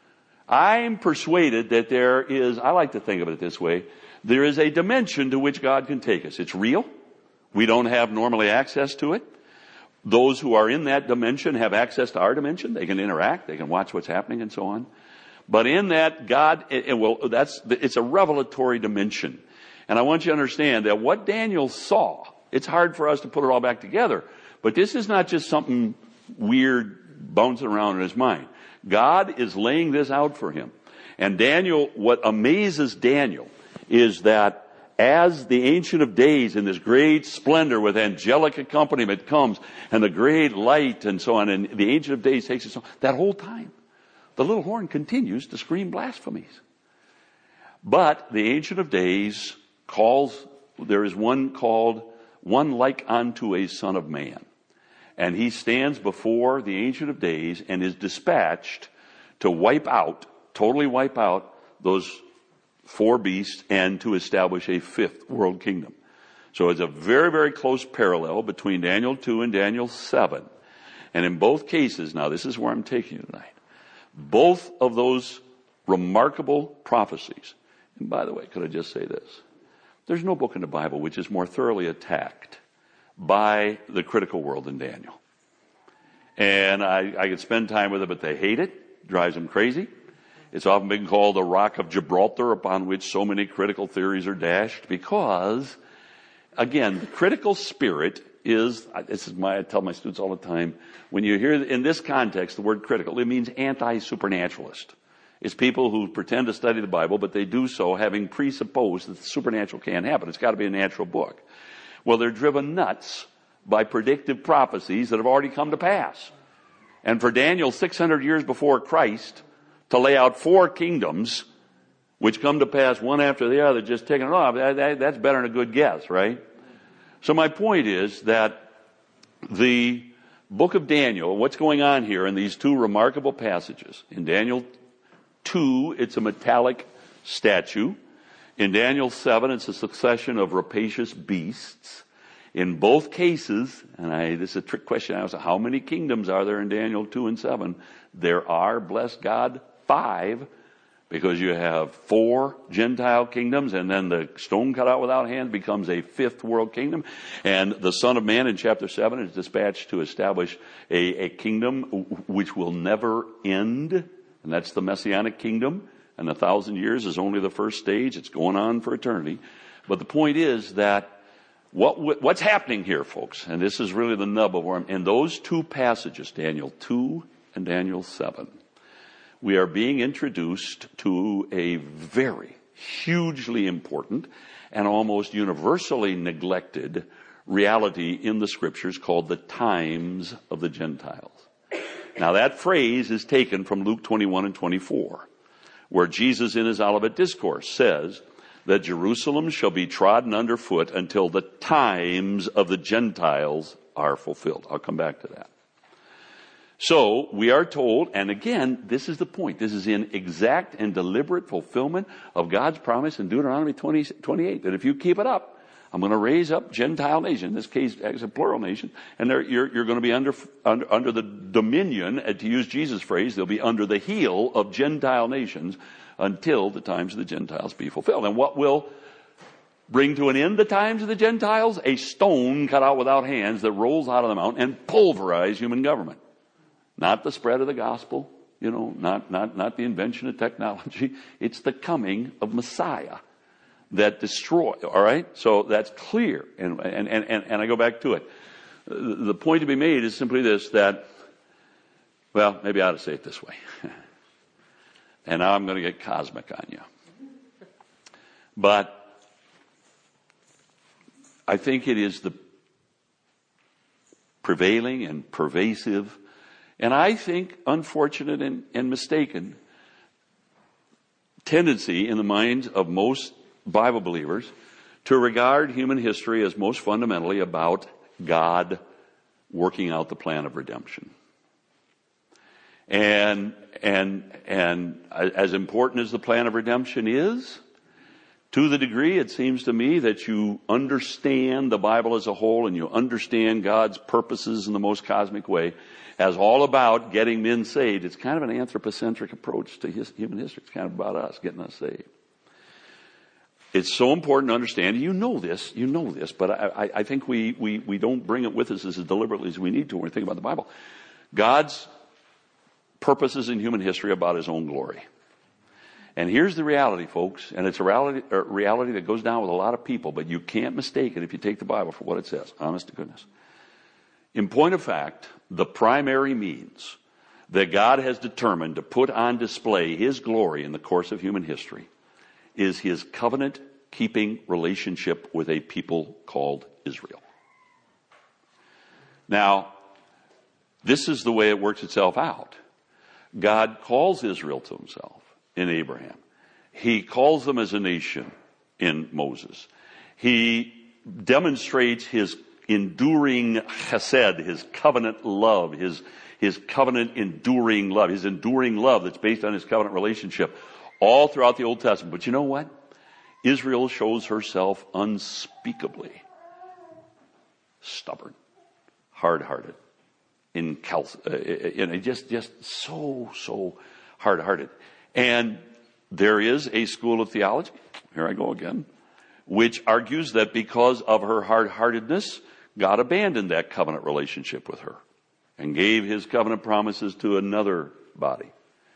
I'm persuaded that there is, I like to think of it this way, there is a dimension to which God can take us. It's real. We don't have normally access to it. Those who are in that dimension have access to our dimension. They can interact. They can watch what's happening and so on. But in that, God, it, it, well, that's, it's a revelatory dimension. And I want you to understand that what Daniel saw, it's hard for us to put it all back together, but this is not just something weird bouncing around in his mind. God is laying this out for him. And Daniel, what amazes Daniel is that as the Ancient of Days in this great splendor with angelic accompaniment comes and the great light and so on, and the Ancient of Days takes us on, that whole time, the little horn continues to scream blasphemies. But the Ancient of Days calls, there is one called, one like unto a son of man. And he stands before the Ancient of Days and is dispatched to wipe out, totally wipe out those four beasts and to establish a fifth world kingdom. So it's a very, very close parallel between Daniel two and Daniel seven. And in both cases, now this is where I'm taking you tonight, both of those remarkable prophecies, and by the way, could I just say this? There's no book in the Bible which is more thoroughly attacked by the critical world than Daniel. And I, I could spend time with it, but they hate it, drives them crazy. It's often been called the Rock of Gibraltar, upon which so many critical theories are dashed, because, again, the critical spirit is, this is my, I tell my students all the time, when you hear in this context the word critical, it means anti-supernaturalist. It's people who pretend to study the Bible, but they do so having presupposed that the supernatural can't happen. It's got to be a natural book. Well, they're driven nuts by predictive prophecies that have already come to pass. And for Daniel, six hundred years before Christ, to lay out four kingdoms, which come to pass one after the other, just taking it off, that, that, that's better than a good guess, right? So my point is that the book of Daniel, what's going on here in these two remarkable passages, in Daniel two, it's a metallic statue. In Daniel seven, it's a succession of rapacious beasts. In both cases, and I, this is a trick question, I was, how many kingdoms are there in Daniel two and seven? There are, bless God, five, because you have four Gentile kingdoms, and then the stone cut out without hands becomes a fifth world kingdom. And the Son of Man in chapter seven is dispatched to establish a, a kingdom which will never end, and that's the Messianic kingdom. And a thousand years is only the first stage. It's going on for eternity. But the point is that what what's happening here, folks, and this is really the nub of where I'm, in those two passages, Daniel two and Daniel seven, we are being introduced to a very hugely important and almost universally neglected reality in the scriptures called the times of the Gentiles. Now that phrase is taken from Luke twenty-one and twenty-four, where Jesus in his Olivet Discourse says that Jerusalem shall be trodden underfoot until the times of the Gentiles are fulfilled. I'll come back to that. So we are told, and again, this is the point. This is in exact and deliberate fulfillment of God's promise in Deuteronomy twenty, twenty-eight, that if you keep it up, I'm going to raise up Gentile nation, in this case, as a plural nation, and you're, you're going to be under, under, under the dominion, and to use Jesus' phrase, they'll be under the heel of Gentile nations until the times of the Gentiles be fulfilled. And what will bring to an end the times of the Gentiles? A stone cut out without hands that rolls out of the mountain and pulverizes human government. Not the spread of the gospel, you know, not, not, not the invention of technology. It's the coming of Messiah that destroy, all right? So that's clear. And, and, and, and I go back to it. The point to be made is simply this, that, well, maybe I ought to say it this way. And now I'm going to get cosmic on you. But I think it is the prevailing and pervasive, and I think unfortunate and, and mistaken tendency in the minds of most Bible believers to regard human history as most fundamentally about God working out the plan of redemption. And, and, and as important as the plan of redemption is, to the degree it seems to me that you understand the Bible as a whole and you understand God's purposes in the most cosmic way as all about getting men saved, it's kind of an anthropocentric approach to his, human history. It's kind of about us, getting us saved. It's so important to understand. You know this, you know this, but I, I think we, we, we don't bring it with us as deliberately as we need to when we think about the Bible. God's purposes in human history are about his own glory. And here's the reality, folks, and it's a reality, a reality that goes down with a lot of people, but you can't mistake it if you take the Bible for what it says, honest to goodness. In point of fact, the primary means that God has determined to put on display his glory in the course of human history is his covenant-keeping relationship with a people called Israel. Now, this is the way it works itself out. God calls Israel to himself in Abraham. He calls them as a nation in Moses. He demonstrates his enduring chesed, his covenant love, his, his covenant enduring love, his enduring love that's based on his covenant relationship all throughout the Old Testament. But you know what? Israel shows herself unspeakably stubborn, hard-hearted, incalc- uh, you know, just, just so, so hard-hearted. And there is a school of theology, here I go again, which argues that because of her hard-heartedness, God abandoned that covenant relationship with her and gave his covenant promises to another body.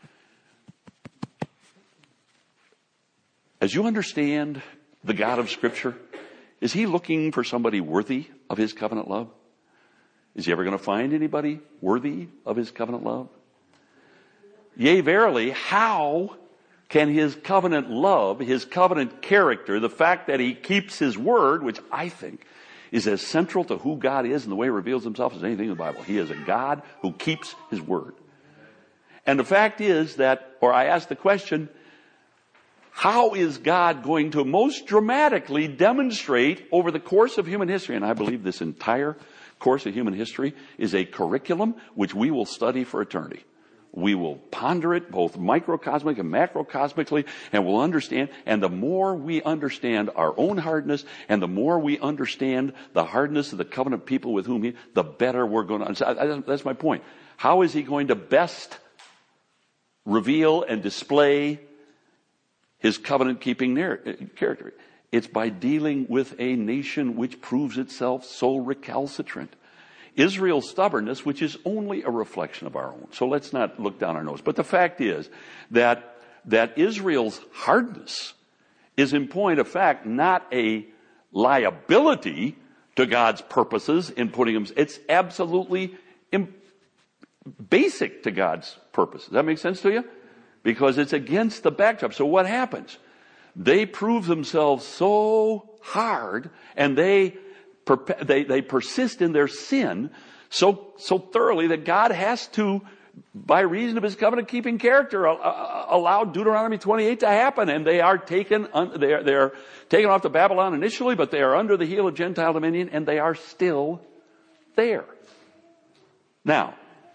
As you understand the God of Scripture, is he looking for somebody worthy of his covenant love? Is he ever going to find anybody worthy of his covenant love? Yea, verily, how can his covenant love, his covenant character, the fact that he keeps his word, which I think is as central to who God is and the way he reveals himself as anything in the Bible. He is a God who keeps his word. And the fact is that, or I ask the question, how is God going to most dramatically demonstrate over the course of human history, and I believe this entire course of human history is a curriculum which we will study for eternity. We will ponder it both microcosmic and macrocosmically, and we'll understand. And the more we understand our own hardness, and the more we understand the hardness of the covenant people with whom he, the better we're going to. That's my point. How is he going to best reveal and display his covenant-keeping character? It's by dealing with a nation which proves itself so recalcitrant. Israel's stubbornness, which is only a reflection of our own. So let's not look down our nose. But the fact is that, that Israel's hardness is in point of fact not a liability to God's purposes in putting him. It's absolutely im- basic to God's purposes. Does that make sense to you? Because it's against the backdrop. So what happens? They prove themselves so hard, and they They, they persist in their sin so, so thoroughly that God has to, by reason of his covenant-keeping character, uh, allow Deuteronomy twenty-eight to happen. And they are taken, un, they are, they are taken off to Babylon initially, but they are under the heel of Gentile dominion, and they are still there. Now,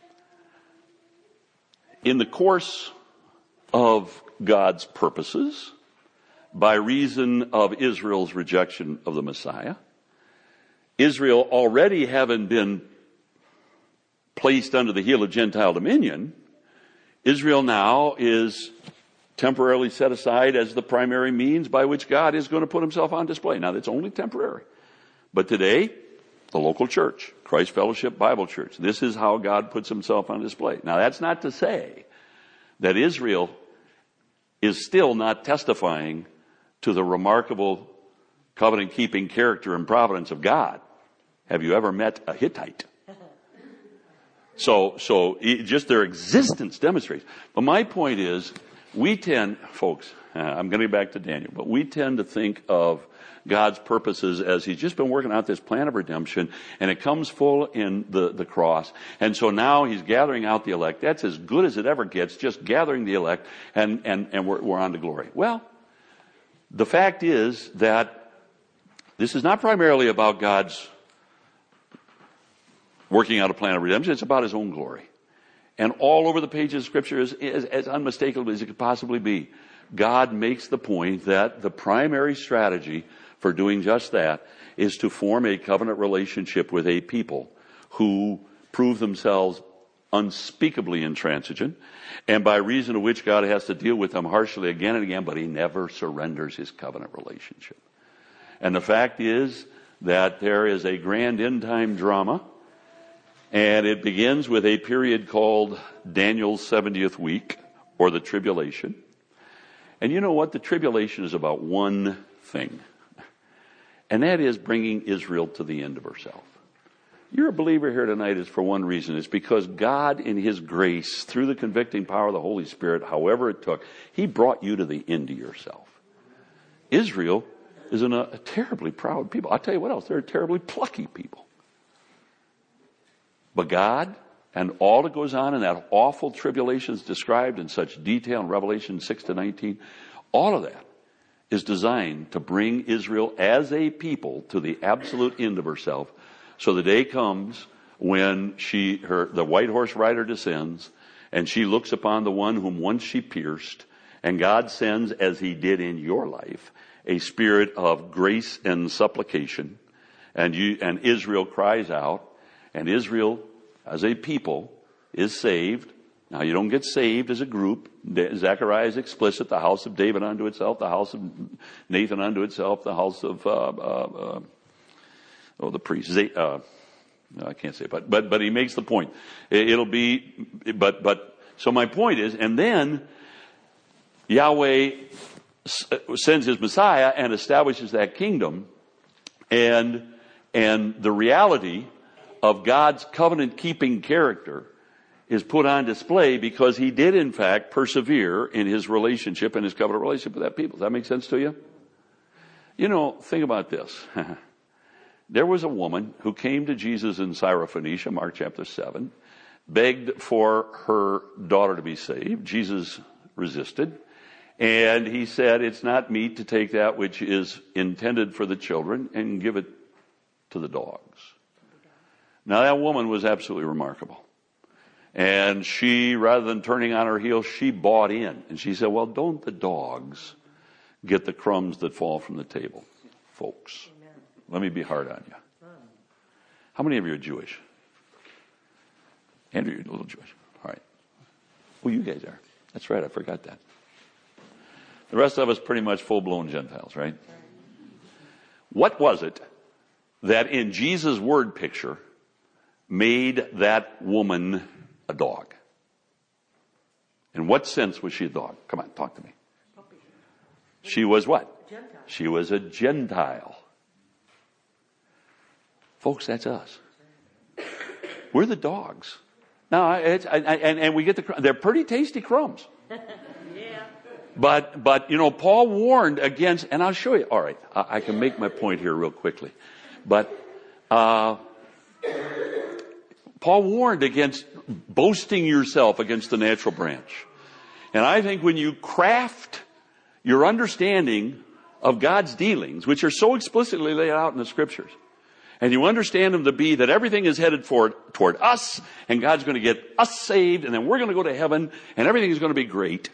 in the course of God's purposes, by reason of Israel's rejection of the Messiah, Israel already having been placed under the heel of Gentile dominion, Israel now is temporarily set aside as the primary means by which God is going to put himself on display. Now, that's only temporary. But today, the local church, Christ Fellowship Bible Church, this is how God puts himself on display. Now, that's not to say that Israel is still not testifying to the remarkable covenant-keeping character and providence of God. Have you ever met a Hittite? So, so it, just their existence demonstrates. But my point is, we tend, folks, uh, I'm going to get back to Daniel, but we tend to think of God's purposes as he's just been working out this plan of redemption, and it comes full in the, the cross. And so now he's gathering out the elect. That's as good as it ever gets, just gathering the elect, and, and, and we're, we're on to glory. Well, the fact is that this is not primarily about God's working out a plan of redemption. It's about his own glory. And all over the pages of Scripture, is, is, as unmistakable as it could possibly be, God makes the point that the primary strategy for doing just that is to form a covenant relationship with a people who prove themselves unspeakably intransigent, and by reason of which God has to deal with them harshly again and again, but he never surrenders his covenant relationship. And the fact is that there is a grand end time drama, and it begins with a period called Daniel's seventieth week, or the tribulation. And you know what? The tribulation is about one thing, and that is bringing Israel to the end of herself. You're a believer here tonight is for one reason. It's because God in his grace, through the convicting power of the Holy Spirit, however it took, he brought you to the end of yourself. Israel is an, a terribly proud people. I'll tell you what else. They're a terribly plucky people. But God and all that goes on in that awful tribulation is described in such detail in Revelation six to nineteen. All of that is designed to bring Israel as a people to the absolute end of herself. So the day comes when she, her, the white horse rider descends, and she looks upon the one whom once she pierced, and God sends, as he did in your life, a spirit of grace and supplication, and you, and Israel cries out, and Israel, as a people, is saved. Now, you don't get saved as a group. Zechariah is explicit: the house of David unto itself, the house of Nathan unto itself, the house of uh, uh, uh, Oh, the priest. Uh, no, I can't say it, but, but, but he makes the point. It'll be, but, but, so my point is, and then Yahweh sends his Messiah and establishes that kingdom, and, and the reality of God's covenant-keeping character is put on display because he did, in fact, persevere in his relationship and his covenant relationship with that people. Does that make sense to you? You know, think about this. There was a woman who came to Jesus in Syrophoenicia, Mark chapter seven, begged for her daughter to be saved. Jesus resisted, and he said, it's not meet to take that which is intended for the children and give it to the dogs. Now, that woman was absolutely remarkable. And she, rather than turning on her heel, she bought in. And she said, well, don't the dogs get the crumbs that fall from the table, folks? Let me be hard on you. How many of you are Jewish? Andrew, you're a little Jewish. All right. Well, you guys are. That's right. I forgot that. The rest of us pretty much full-blown Gentiles, right? What was it that in Jesus' word picture made that woman a dog? In what sense was she a dog? Come on, talk to me. She was what? Gentile. She was a Gentile. Folks, that's us. We're the dogs. Now, it's, I, I, and, and we get the, they're pretty tasty crumbs. Yeah. But, but, you know, Paul warned against, and I'll show you. All right, I, I can make my point here real quickly. But, uh, Paul warned against boasting yourself against the natural branch. And I think when you craft your understanding of God's dealings, which are so explicitly laid out in the scriptures, and you understand them to be that everything is headed for, toward us, and God's going to get us saved, and then we're going to go to heaven, and everything is going to be great.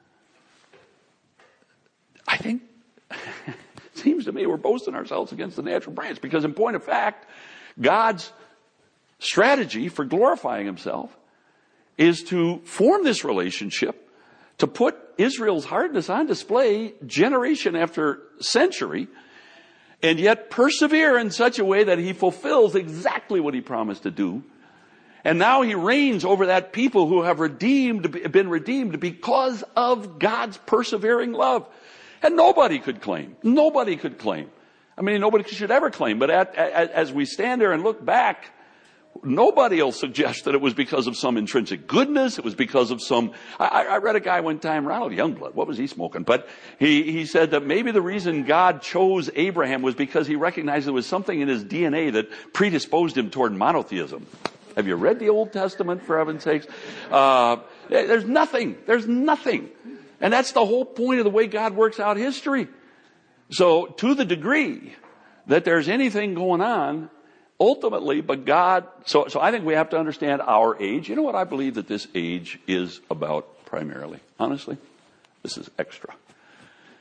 I think, it seems to me, we're boasting ourselves against the natural branch, because in point of fact, God's strategy for glorifying himself is to form this relationship, to put Israel's hardness on display generation after century, and yet persevere in such a way that he fulfills exactly what he promised to do. And now he reigns over that people who have redeemed, been redeemed because of God's persevering love. And nobody could claim, nobody could claim. I mean, nobody should ever claim, but at, at, as we stand there and look back, nobody will suggest that it was because of some intrinsic goodness. It was because of some, I, I read a guy one time, Ronald Youngblood, what was he smoking? But he, he said that maybe the reason God chose Abraham was because he recognized there was something in his D N A that predisposed him toward monotheism. Have you read the Old Testament, for heaven's sakes? Uh, there's nothing. There's nothing. And that's the whole point of the way God works out history. So to the degree that there's anything going on, ultimately, but God, so, so I think we have to understand our age. You know what I believe that this age is about primarily? Honestly, this is extra.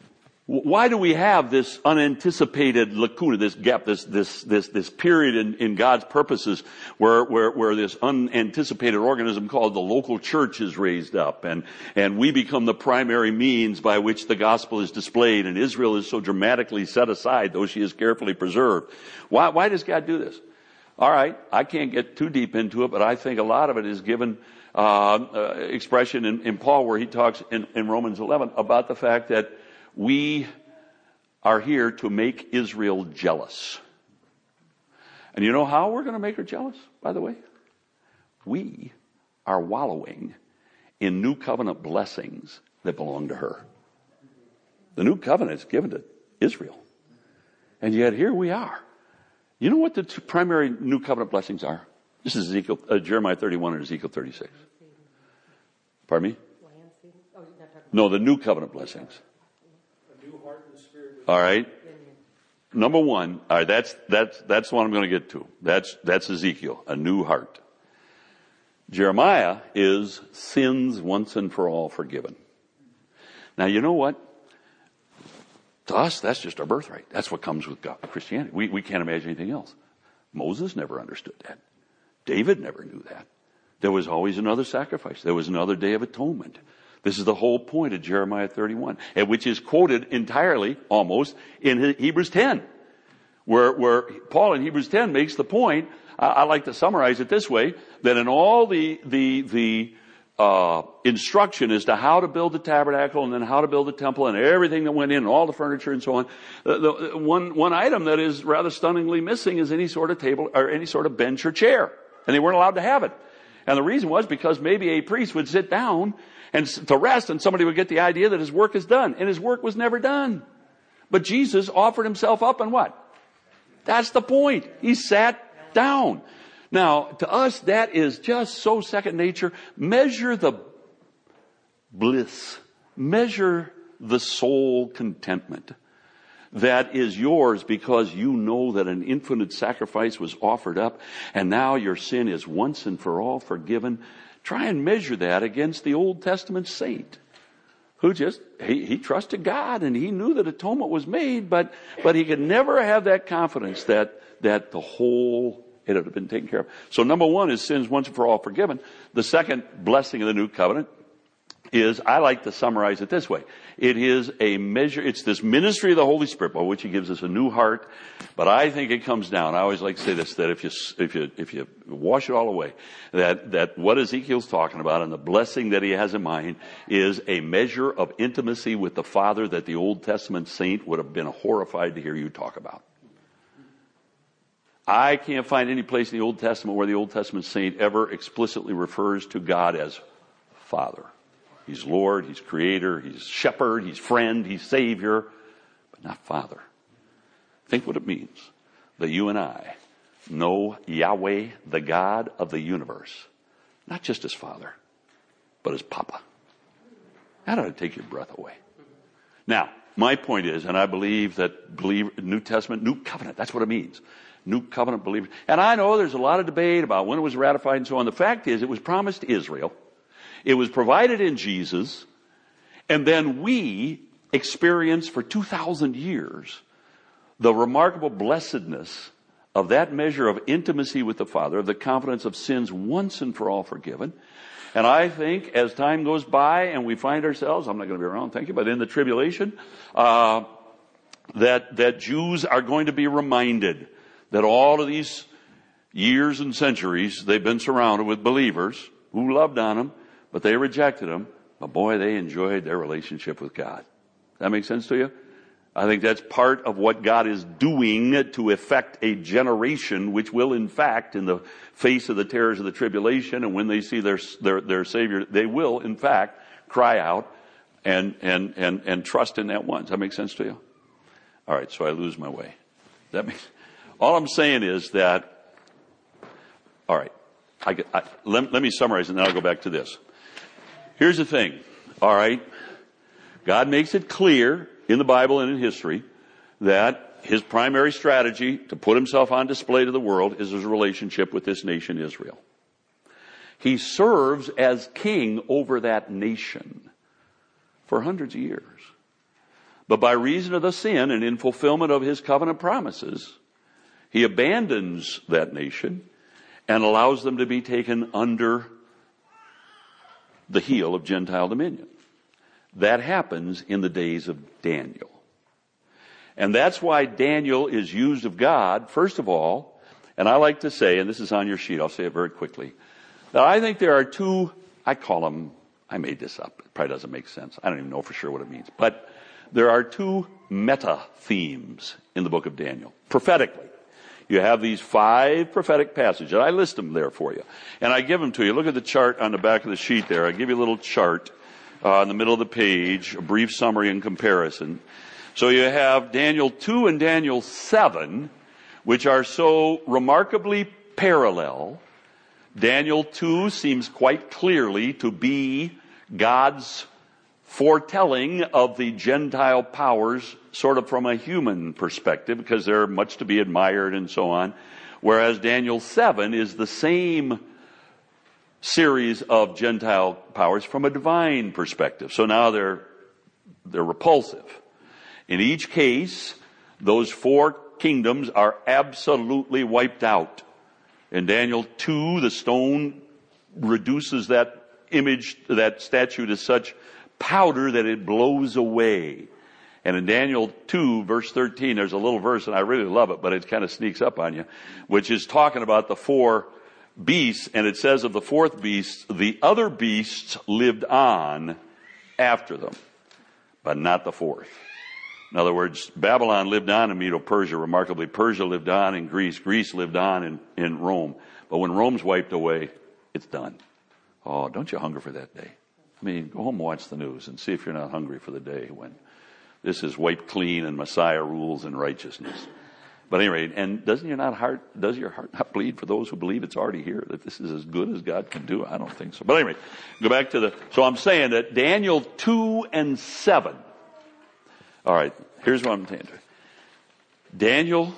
Why do we have this unanticipated lacuna, this gap, this this this this period in, in God's purposes where, where where this unanticipated organism called the local church is raised up, and and we become the primary means by which the gospel is displayed, and Israel is so dramatically set aside, though she is carefully preserved? Why why does God do this? All right, I can't get too deep into it, but I think a lot of it is given uh, uh, expression in, in Paul, where he talks in, in Romans eleven about the fact that we are here to make Israel jealous. And you know how we're going to make her jealous, by the way? We are wallowing in new covenant blessings that belong to her. The new covenant is given to Israel. And yet here we are. You know what the two primary new covenant blessings are? This is Ezekiel, uh, Jeremiah thirty-one and Ezekiel thirty-six. Pardon me? No, the new covenant blessings. All right. Number one, all right, that's, that's, that's the one I'm going to get to. That's, that's Ezekiel, a new heart. Jeremiah is sins once and for all forgiven. Now, you know what? To us, that's just our birthright. That's what comes with God, Christianity. We, we can't imagine anything else. Moses never understood that. David never knew that. There was always another sacrifice. There was another day of atonement. This is the whole point of Jeremiah thirty-one, which is quoted entirely, almost, in Hebrews ten, where, where Paul in Hebrews ten makes the point. I, I like to summarize it this way, that in all the, the, the, uh, instruction as to how to build the tabernacle and then how to build the temple and everything that went in, and all the furniture and so on, the, the one, one item that is rather stunningly missing is any sort of table or any sort of bench or chair. And they weren't allowed to have it. And the reason was because maybe a priest would sit down and to rest, and somebody would get the idea that his work is done, and his work was never done. But Jesus offered himself up, and what? That's the point. He sat down. Now, to us, that is just so second nature. Measure the bliss. Measure the soul contentment that is yours because you know that an infinite sacrifice was offered up, and now your sin is once and for all forgiven. Try and measure that against the Old Testament saint who just, he, he trusted God and he knew that atonement was made, but, but he could never have that confidence that, that the whole, it had been taken care of. So number one is sins once and for all forgiven. The second blessing of the new covenant is, I like to summarize it this way. It is a measure, it's this ministry of the Holy Spirit by which he gives us a new heart. But I think it comes down, I always like to say this, that if you, if you, if you wash it all away, that, that what Ezekiel's talking about and the blessing that he has in mind is a measure of intimacy with the Father that the Old Testament saint would have been horrified to hear you talk about. I can't find any place in the Old Testament where the Old Testament saint ever explicitly refers to God as Father. He's Lord, he's Creator, he's Shepherd, he's Friend, he's Savior, but not Father. Think what it means that you and I know Yahweh, the God of the universe, not just as Father, but as Papa. That ought to take your breath away. Now, my point is, and I believe that believe, New Testament, New Covenant, that's what it means. New Covenant believers. And I know there's a lot of debate about when it was ratified and so on. The fact is, it was promised to Israel. It was provided in Jesus, and then we experience for two thousand years the remarkable blessedness of that measure of intimacy with the Father, of the confidence of sins once and for all forgiven. And I think as time goes by and we find ourselves, I'm not going to be around, thank you, but in the tribulation, uh, that, that Jews are going to be reminded that all of these years and centuries they've been surrounded with believers who loved on them, but they rejected him. But boy, they enjoyed their relationship with God. That make sense to you? I think that's part of what God is doing to affect a generation which will, in fact, in the face of the terrors of the tribulation, and when they see their their, their Savior, they will, in fact, cry out and and and and trust in that one. Does that make sense to you? All right, so I lose my way. That makes. All I'm saying is that. All right, I, I, let, let me summarize, and then I'll go back to this. Here's the thing, all right? God makes it clear in the Bible and in history that his primary strategy to put himself on display to the world is his relationship with this nation, Israel. He serves as king over that nation for hundreds of years. But by reason of the sin and in fulfillment of his covenant promises, he abandons that nation and allows them to be taken under the heel of Gentile dominion. That happens in the days of Daniel. And that's why Daniel is used of God, first of all, and I like to say, and this is on your sheet, I'll say it very quickly, that I think there are two, I call them, I made this up, it probably doesn't make sense. I don't even know for sure what it means. But there are two meta themes in the book of Daniel, prophetically. You have these five prophetic passages. I list them there for you. And I give them to you. Look at the chart on the back of the sheet there. I give you a little chart uh, in the middle of the page, a brief summary and comparison. So you have Daniel two and Daniel seven, which are so remarkably parallel. Daniel two seems quite clearly to be God's foretelling of the Gentile powers sort of from a human perspective, because they're much to be admired and so on. Whereas Daniel seven is the same series of Gentile powers from a divine perspective. So now they're, they're repulsive. In each case, those four kingdoms are absolutely wiped out. In Daniel two, the stone reduces that image, that statue to such powder that it blows away. And in Daniel two, verse thirteen, there's a little verse, and I really love it, but it kind of sneaks up on you, which is talking about the four beasts, and it says of the fourth beast, the other beasts lived on after them, but not the fourth. In other words, Babylon lived on in Medo-Persia. Remarkably, Persia lived on in Greece. Greece lived on in, in Rome. But when Rome's wiped away, it's done. Oh, don't you hunger for that day? I mean, go home and watch the news and see if you're not hungry for the day when this is wiped clean and Messiah rules in righteousness. But anyway, and doesn't your not heart, does your heart not bleed for those who believe it's already here, that this is as good as God can do? I don't think so. But anyway, go back to the, so I'm saying that Daniel two and seven. All right, here's what I'm saying. Daniel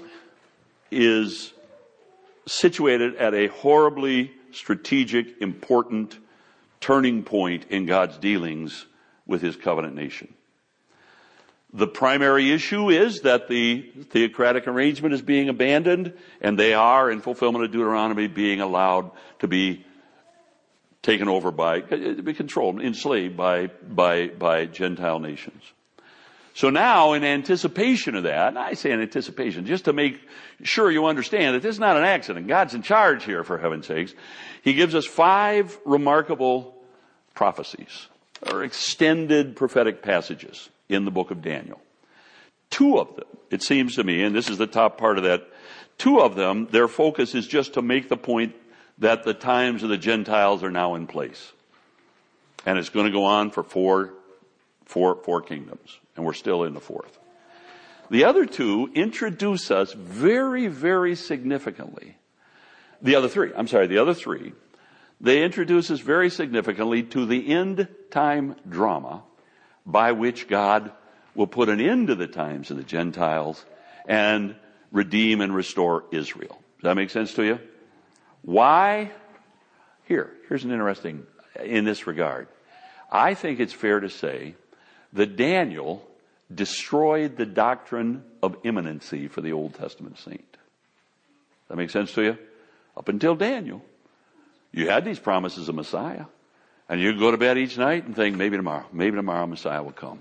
is situated at a horribly strategic, important turning point in God's dealings with his covenant nation. The primary issue is that the theocratic arrangement is being abandoned, and they are, in fulfillment of Deuteronomy, being allowed to be taken over by, to be controlled, enslaved by, by, by Gentile nations. So now, in anticipation of that, and I say in anticipation, just to make sure you understand that this is not an accident. God's in charge here, for heaven's sakes. He gives us five remarkable prophecies, or extended prophetic passages in the book of Daniel. Two of them, it seems to me, and this is the top part of that, two of them, their focus is just to make the point that the times of the Gentiles are now in place. And it's going to go on for four, four, four kingdoms. And we're still in the fourth. The other two introduce us very, very significantly. The other three, I'm sorry, the other three, they introduce us very significantly to the end time drama by which God will put an end to the times of the Gentiles and redeem and restore Israel. Does that make sense to you? Why? Here, here's an interesting, in this regard. I think it's fair to say that Daniel destroyed the doctrine of imminency for the Old Testament saint. Does that make sense to you? Up until Daniel, you had these promises of Messiah. And you go to bed each night and think, maybe tomorrow, maybe tomorrow Messiah will come.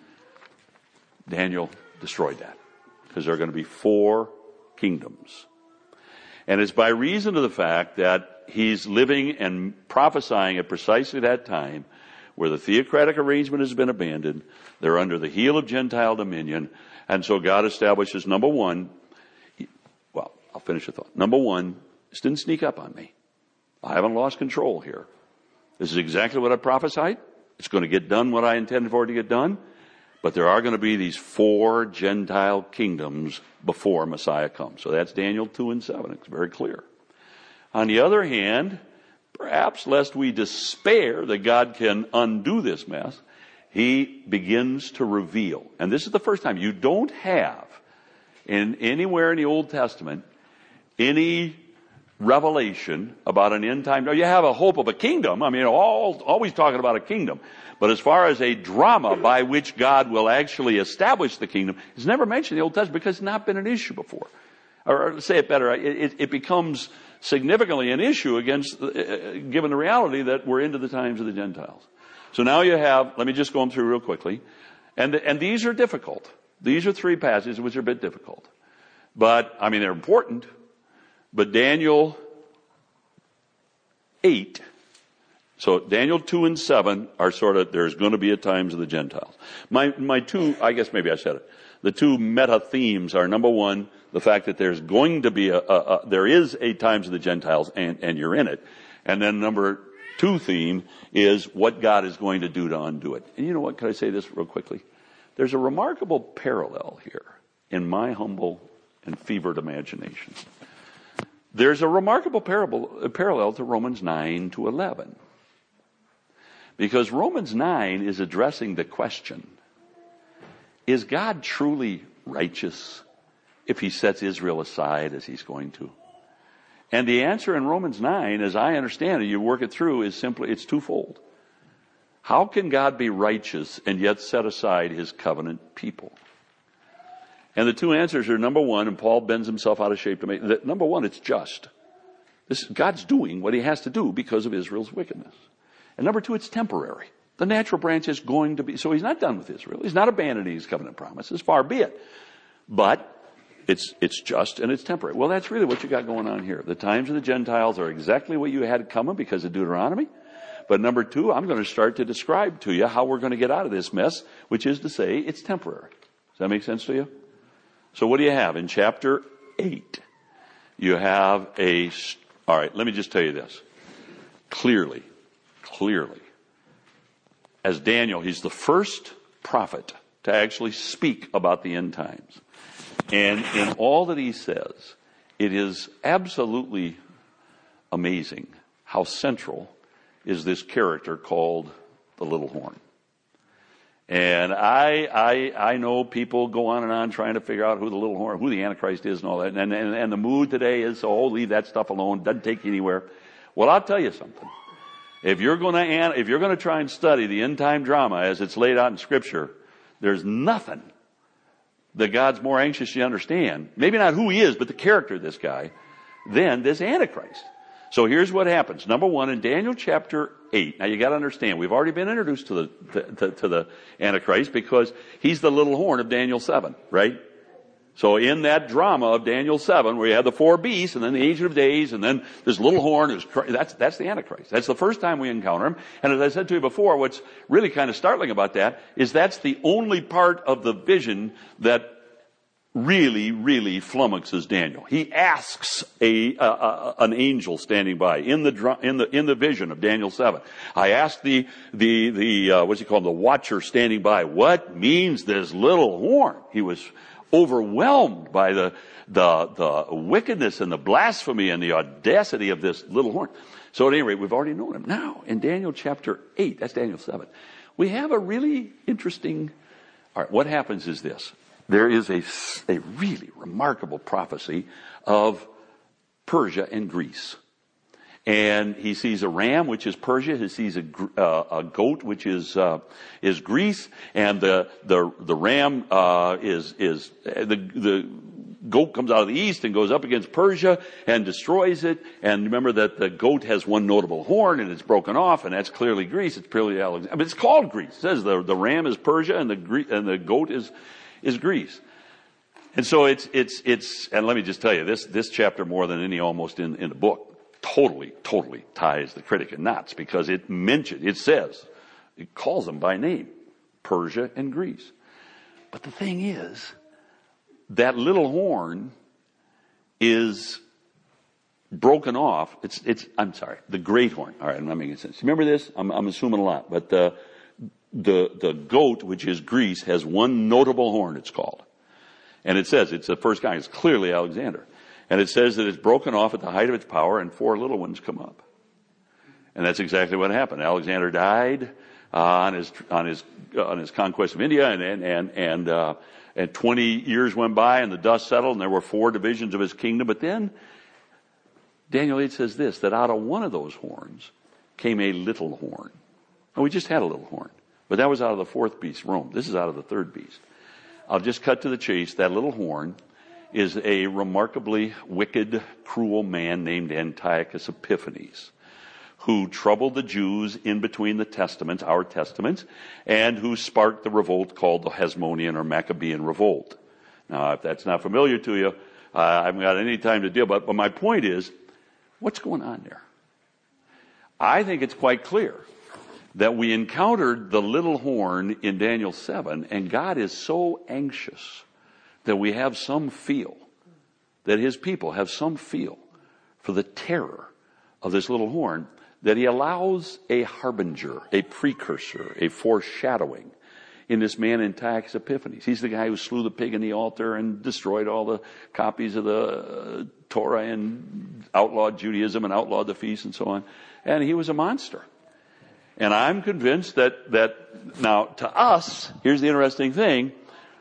Daniel destroyed that, because there are going to be four kingdoms. And it's by reason of the fact that he's living and prophesying at precisely that time where the theocratic arrangement has been abandoned. They're under the heel of Gentile dominion. And so God establishes, number one, well, I'll finish the thought. Number one, this didn't sneak up on me. I haven't lost control here. This is exactly what I prophesied. It's going to get done what I intended for it to get done. But there are going to be these four Gentile kingdoms before Messiah comes. So that's Daniel two and seven. It's very clear. On the other hand, perhaps lest we despair that God can undo this mess, he begins to reveal. And this is the first time you don't have in anywhere in the Old Testament any revelation about an end time. Now, you have a hope of a kingdom. I mean, all, always talking about a kingdom. But as far as a drama by which God will actually establish the kingdom, it's never mentioned in the Old Testament because it's not been an issue before. Or, or say it better, it, it, it becomes significantly an issue against, uh, given the reality that we're into the times of the Gentiles. So now you have, let me just go them through real quickly. And, and these are difficult. These are three passages which are a bit difficult. But, I mean, they're important. But Daniel eight, so Daniel two and seven are sort of, there's going to be a times of the Gentiles. My, my two, I guess maybe I said it. The two meta themes are, number one, the fact that there's going to be a, a, a there is a times of the Gentiles and, and you're in it. And then number two theme is what God is going to do to undo it. And you know what, can I say this real quickly? There's a remarkable parallel here in my humble and fevered imagination. There's a remarkable parable, parallel to Romans nine to eleven. Because Romans nine is addressing the question, is God truly righteous if he sets Israel aside as he's going to? And the answer in Romans nine, as I understand it, you work it through, is simply, it's twofold. How can God be righteous and yet set aside his covenant people? And the two answers are, number one, and Paul bends himself out of shape to make that, number one, it's just. This, God's doing what he has to do because of Israel's wickedness. And number two, it's temporary. The natural branch is going to be, so he's not done with Israel. He's not abandoning his covenant promises, far be it. But it's, it's just and it's temporary. Well, that's really what you got going on here. The times of the Gentiles are exactly what you had coming because of Deuteronomy. But number two, I'm going to start to describe to you how we're going to get out of this mess, which is to say it's temporary. Does that make sense to you? So what do you have? In chapter eight, you have a, all right, let me just tell you this. Clearly, clearly, as Daniel, he's the first prophet to actually speak about the end times. And in all that he says, it is absolutely amazing how central is this character called the little horn. And I, I, I know people go on and on trying to figure out who the little horn, who the Antichrist is and all that. And, and, and the mood today is, oh, leave that stuff alone. Doesn't take you anywhere. Well, I'll tell you something. If you're going to, if you're going to try and study the end time drama as it's laid out in Scripture, there's nothing that God's more anxious to understand. Maybe not who he is, but the character of this guy, than this Antichrist. So here's what happens. Number one, in Daniel chapter eight. Now you got to understand, we've already been introduced to the to, to, to the Antichrist because he's the little horn of Daniel seven, right? So in that drama of Daniel seven, where you have the four beasts and then the Ancient of Days and then this little horn, who's, that's that's the Antichrist. That's the first time we encounter him. And as I said to you before, what's really kind of startling about that is that's the only part of the vision that really, really flummoxes Daniel. He asks a, a, a an angel standing by in the in the in the vision of Daniel seven. I asked the the the uh, what's he called, the watcher standing by, what means this little horn? He was overwhelmed by the the the wickedness and the blasphemy and the audacity of this little horn. So at any rate, we've already known him. Now in Daniel chapter eight, that's Daniel seven, we have a really interesting. All right, what happens is this. There is a, a really remarkable prophecy of Persia and Greece. And he sees a ram, which is Persia. He sees a, uh, a goat, which is uh, is Greece. And the the the ram uh, is is the the goat comes out of the east and goes up against Persia and destroys it. And remember that the goat has one notable horn and it's broken off, and that's clearly Greece. It's clearly Alexander. I mean, it's called Greece. It says the the ram is Persia and the Gre- and the goat is. is Greece. And so it's, it's, it's, and let me just tell you, this, this chapter more than any almost in, in the book, totally, totally ties the critic in knots because it mentions, it says, it calls them by name, Persia and Greece. But the thing is, that little horn is broken off. It's, it's, I'm sorry, the great horn. All right, I'm not making sense. Remember this? I'm, I'm assuming a lot, but, uh, The, the goat, which is Greece, has one notable horn, it's called. And it says, it's the first guy, it's clearly Alexander. And it says that it's broken off at the height of its power and four little ones come up. And that's exactly what happened. Alexander died uh, on his on his uh, on his conquest of India, and and and and, uh, and twenty years went by, and the dust settled, and there were four divisions of his kingdom. But then Daniel eight says this, that out of one of those horns came a little horn. And we just had a little horn. But that was out of the fourth beast, Rome. This is out of the third beast. I'll just cut to the chase. That little horn is a remarkably wicked, cruel man named Antiochus Epiphanes, who troubled the Jews in between the testaments, our testaments, and who sparked the revolt called the Hasmonean or Maccabean revolt. Now, if that's not familiar to you, uh, I haven't got any time to deal with it, but my point is, what's going on there? I think it's quite clear that we encountered the little horn in Daniel seven, and God is so anxious that we have some feel, that his people have some feel for the terror of this little horn, that he allows a harbinger, a precursor, a foreshadowing in this man Antiochus Epiphanes. He's the guy who slew the pig in the altar and destroyed all the copies of the uh, Torah and outlawed Judaism and outlawed the feasts and so on. And he was a monster. And I'm convinced that, that now to us, here's the interesting thing,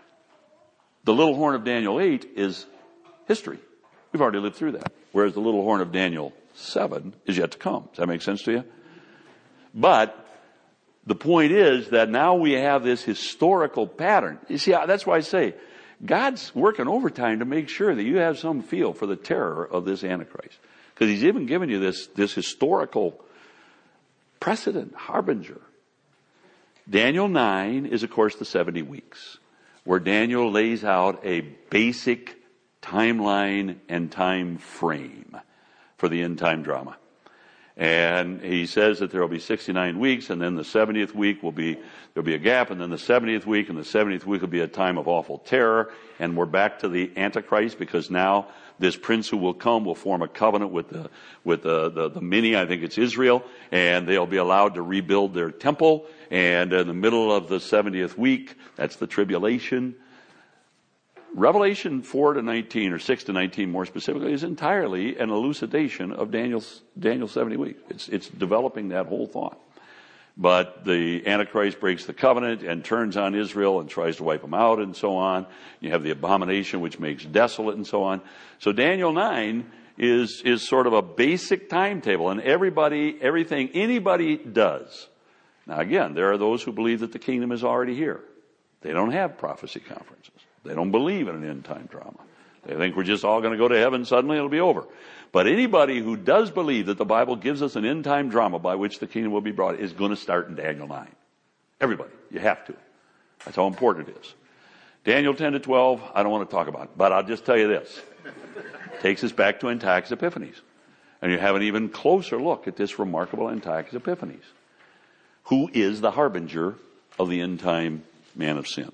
the little horn of Daniel eight is history. We've already lived through that. Whereas the little horn of Daniel seven is yet to come. Does that make sense to you? But the point is that now we have this historical pattern. You see, that's why I say God's working overtime to make sure that you have some feel for the terror of this Antichrist. Because he's even given you this, this historical precedent, harbinger. Daniel nine is, of course, the seventy weeks, where Daniel lays out a basic timeline and time frame for the end time drama. And he says that there will be sixty-nine weeks, and then the seventieth week will be, there'll be a gap, and then the seventieth week, and the seventieth week will be a time of awful terror, and we're back to the Antichrist, because now this prince who will come will form a covenant with the, with the, the, the many, I think it's Israel, and they'll be allowed to rebuild their temple, and in the middle of the seventieth week, that's the tribulation. Revelation four to nineteen, or six to nineteen more specifically, is entirely an elucidation of Daniel's, Daniel's seventy weeks. It's, it's developing that whole thought. But the Antichrist breaks the covenant and turns on Israel and tries to wipe them out and so on. You have the abomination which makes desolate and so on. So Daniel nine is, is sort of a basic timetable, and everybody, everything anybody does. Now again, there are those who believe that the kingdom is already here. They don't have prophecy conferences. They don't believe in an end-time drama. They think we're just all going to go to heaven, suddenly it'll be over. But anybody who does believe that the Bible gives us an end-time drama by which the kingdom will be brought is going to start in Daniel nine. Everybody. You have to. That's how important it is. Daniel ten to twelve, I don't want to talk about, but I'll just tell you this. It takes us back to Antiochus Epiphanes. And you have an even closer look at this remarkable Antiochus Epiphanes, who is the harbinger of the end-time man of sin.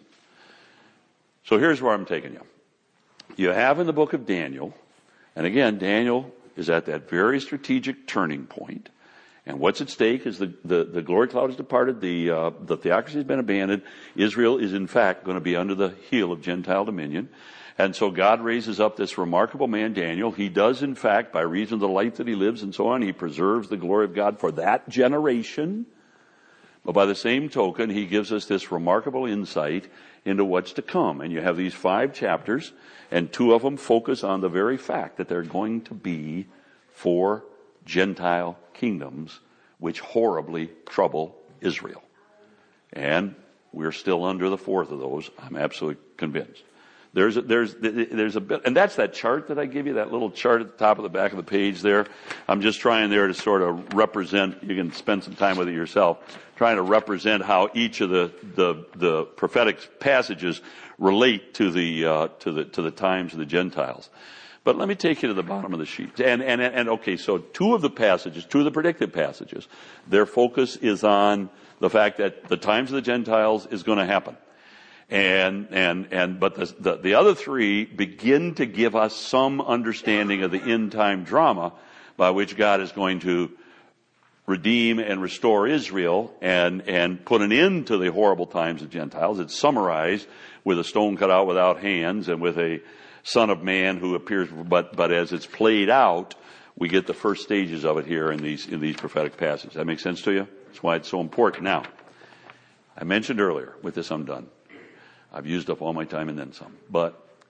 So here's where I'm taking you. You have in the book of Daniel, and again, Daniel is at that very strategic turning point. And what's at stake is the, the, the glory cloud has departed, the, uh, the theocracy has been abandoned. Israel is in fact going to be under the heel of Gentile dominion. And so God raises up this remarkable man, Daniel. He does in fact, by reason of the life that he lives and so on, he preserves the glory of God for that generation. But by the same token, he gives us this remarkable insight into what's to come. And you have these five chapters, and two of them focus on the very fact that they're going to be four Gentile kingdoms which horribly trouble Israel. And we're still under the fourth of those, I'm absolutely convinced. There's a, there's, there's a bit, and that's that chart that I give you, that little chart at the top of the back of the page there. I'm just trying there to sort of represent, you can spend some time with it yourself, trying to represent how each of the, the, the prophetic passages relate to the, uh, to the, to the times of the Gentiles. But let me take you to the bottom of the sheet. And, and, and okay, so two of the passages, two of the predicted passages, their focus is on the fact that the times of the Gentiles is going to happen. And, and, and, but the, the, the other three begin to give us some understanding of the end time drama by which God is going to redeem and restore Israel and, and put an end to the horrible times of Gentiles. It's summarized with a stone cut out without hands and with a son of man who appears, but, but as it's played out, we get the first stages of it here in these, in these prophetic passages. That makes sense to you? That's why it's so important. Now, I mentioned earlier, with this I'm done. I've used up all my time and then some. But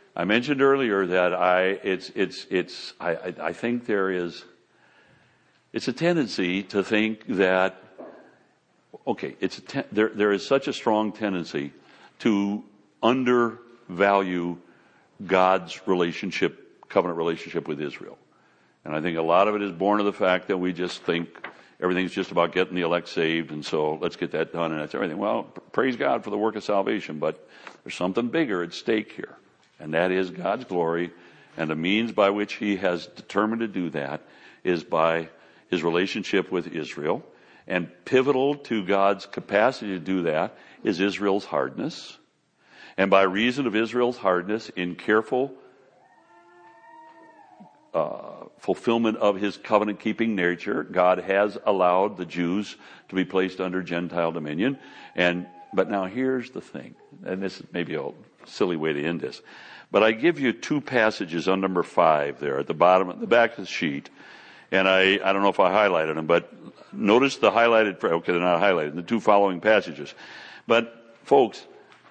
I mentioned earlier that I, it's, it's, it's, I, I, I think there is, it's a tendency to think that, okay, it's a ten, there, there is such a strong tendency to undervalue God's relationship, covenant relationship with Israel. And I think a lot of it is born of the fact that we just think everything's just about getting the elect saved, and so let's get that done, and that's everything. Well, praise God for the work of salvation, but there's something bigger at stake here, and that is God's glory, and the means by which he has determined to do that is by his relationship with Israel, and pivotal to God's capacity to do that is Israel's hardness, and by reason of Israel's hardness, in careful Uh, fulfillment of his covenant-keeping nature, God has allowed the Jews to be placed under Gentile dominion. And but now here's the thing, and this is maybe a silly way to end this, but I give you two passages on number five there at the bottom, at the back of the sheet, and I, I don't know if I highlighted them, but notice the highlighted, okay, they're not highlighted, the two following passages. But folks,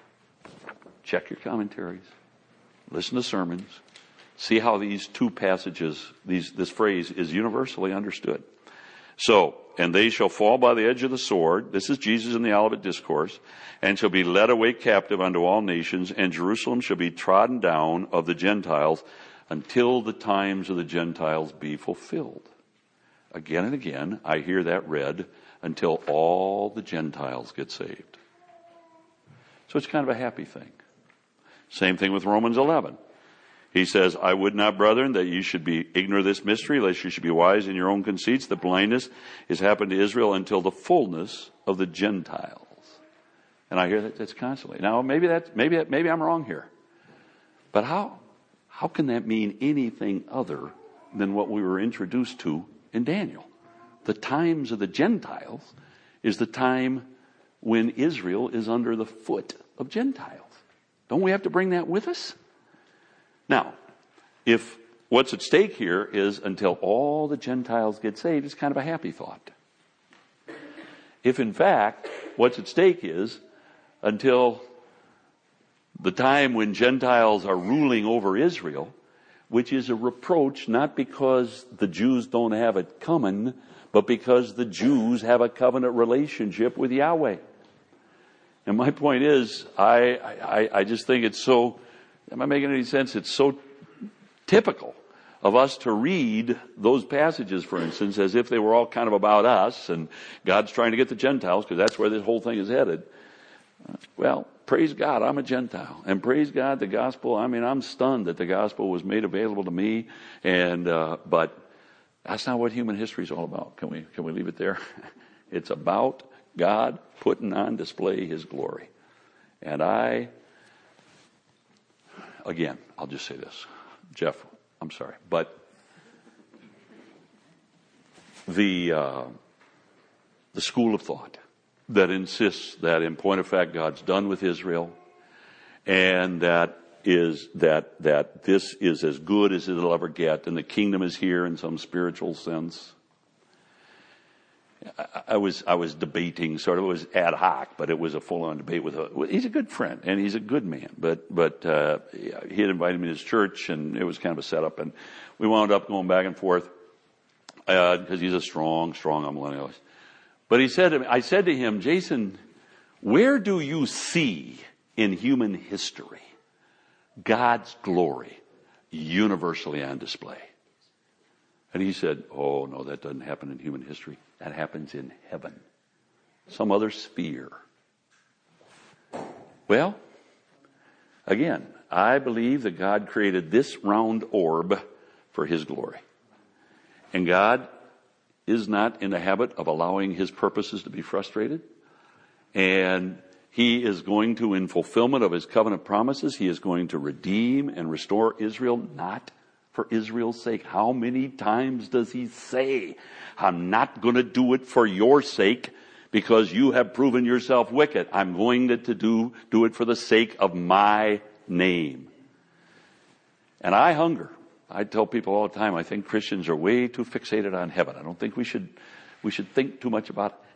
check your commentaries, listen to sermons, see how these two passages, these, this phrase is universally understood. So, and they shall fall by the edge of the sword. This is Jesus in the Olivet Discourse. And shall be led away captive unto all nations. And Jerusalem shall be trodden down of the Gentiles until the times of the Gentiles be fulfilled. Again and again, I hear that read, until all the Gentiles get saved. So it's kind of a happy thing. Same thing with Romans eleven. He says, I would not, brethren, that you should be ignorant of this mystery, lest you should be wise in your own conceits. The blindness is happened to Israel until the fullness of the Gentiles. And I hear that that's constantly. Now, maybe that, maybe that, maybe I'm wrong here. But how, how can that mean anything other than what we were introduced to in Daniel? The times of the Gentiles is the time when Israel is under the foot of Gentiles. Don't we have to bring that with us? Now, if what's at stake here is until all the Gentiles get saved, it's kind of a happy thought. If in fact, what's at stake is until the time when Gentiles are ruling over Israel, which is a reproach not because the Jews don't have it coming, but because the Jews have a covenant relationship with Yahweh. And my point is, I, I, I just think it's so... Am I making any sense? It's so typical of us to read those passages, for instance, as if they were all kind of about us and God's trying to get the Gentiles, because that's where this whole thing is headed. Well, praise God, I'm a Gentile. And praise God, the gospel, I mean, I'm stunned that the gospel was made available to me. And, uh, but that's not what human history is all about. Can we, can we leave it there? It's about God putting on display his glory. And I... Again, I'll just say this. Jeff, I'm sorry. But the uh, the school of thought that insists that in point of fact God's done with Israel, and that is that that this is as good as it'll ever get, and the kingdom is here in some spiritual sense. I, I was I was debating, sort of, it was ad hoc, but it was a full-on debate with a. He's a good friend and he's a good man, but but uh, he had invited me to his church, and it was kind of a setup, and we wound up going back and forth because uh, he's a strong, strong millennialist. But he said to me, I said to him, Jason, where do you see in human history God's glory universally on display? And he said, oh, no, that doesn't happen in human history. That happens in heaven, some other sphere. Well, again, I believe that God created this round orb for his glory. And God is not in the habit of allowing his purposes to be frustrated. And he is going to, in fulfillment of his covenant promises, he is going to redeem and restore Israel, not for Israel's sake. How many times does he say, I'm not going to do it for your sake because you have proven yourself wicked. I'm going to, to do, do it for the sake of my name. And I hunger. I tell people all the time, I think Christians are way too fixated on heaven. I don't think we should, we should think too much about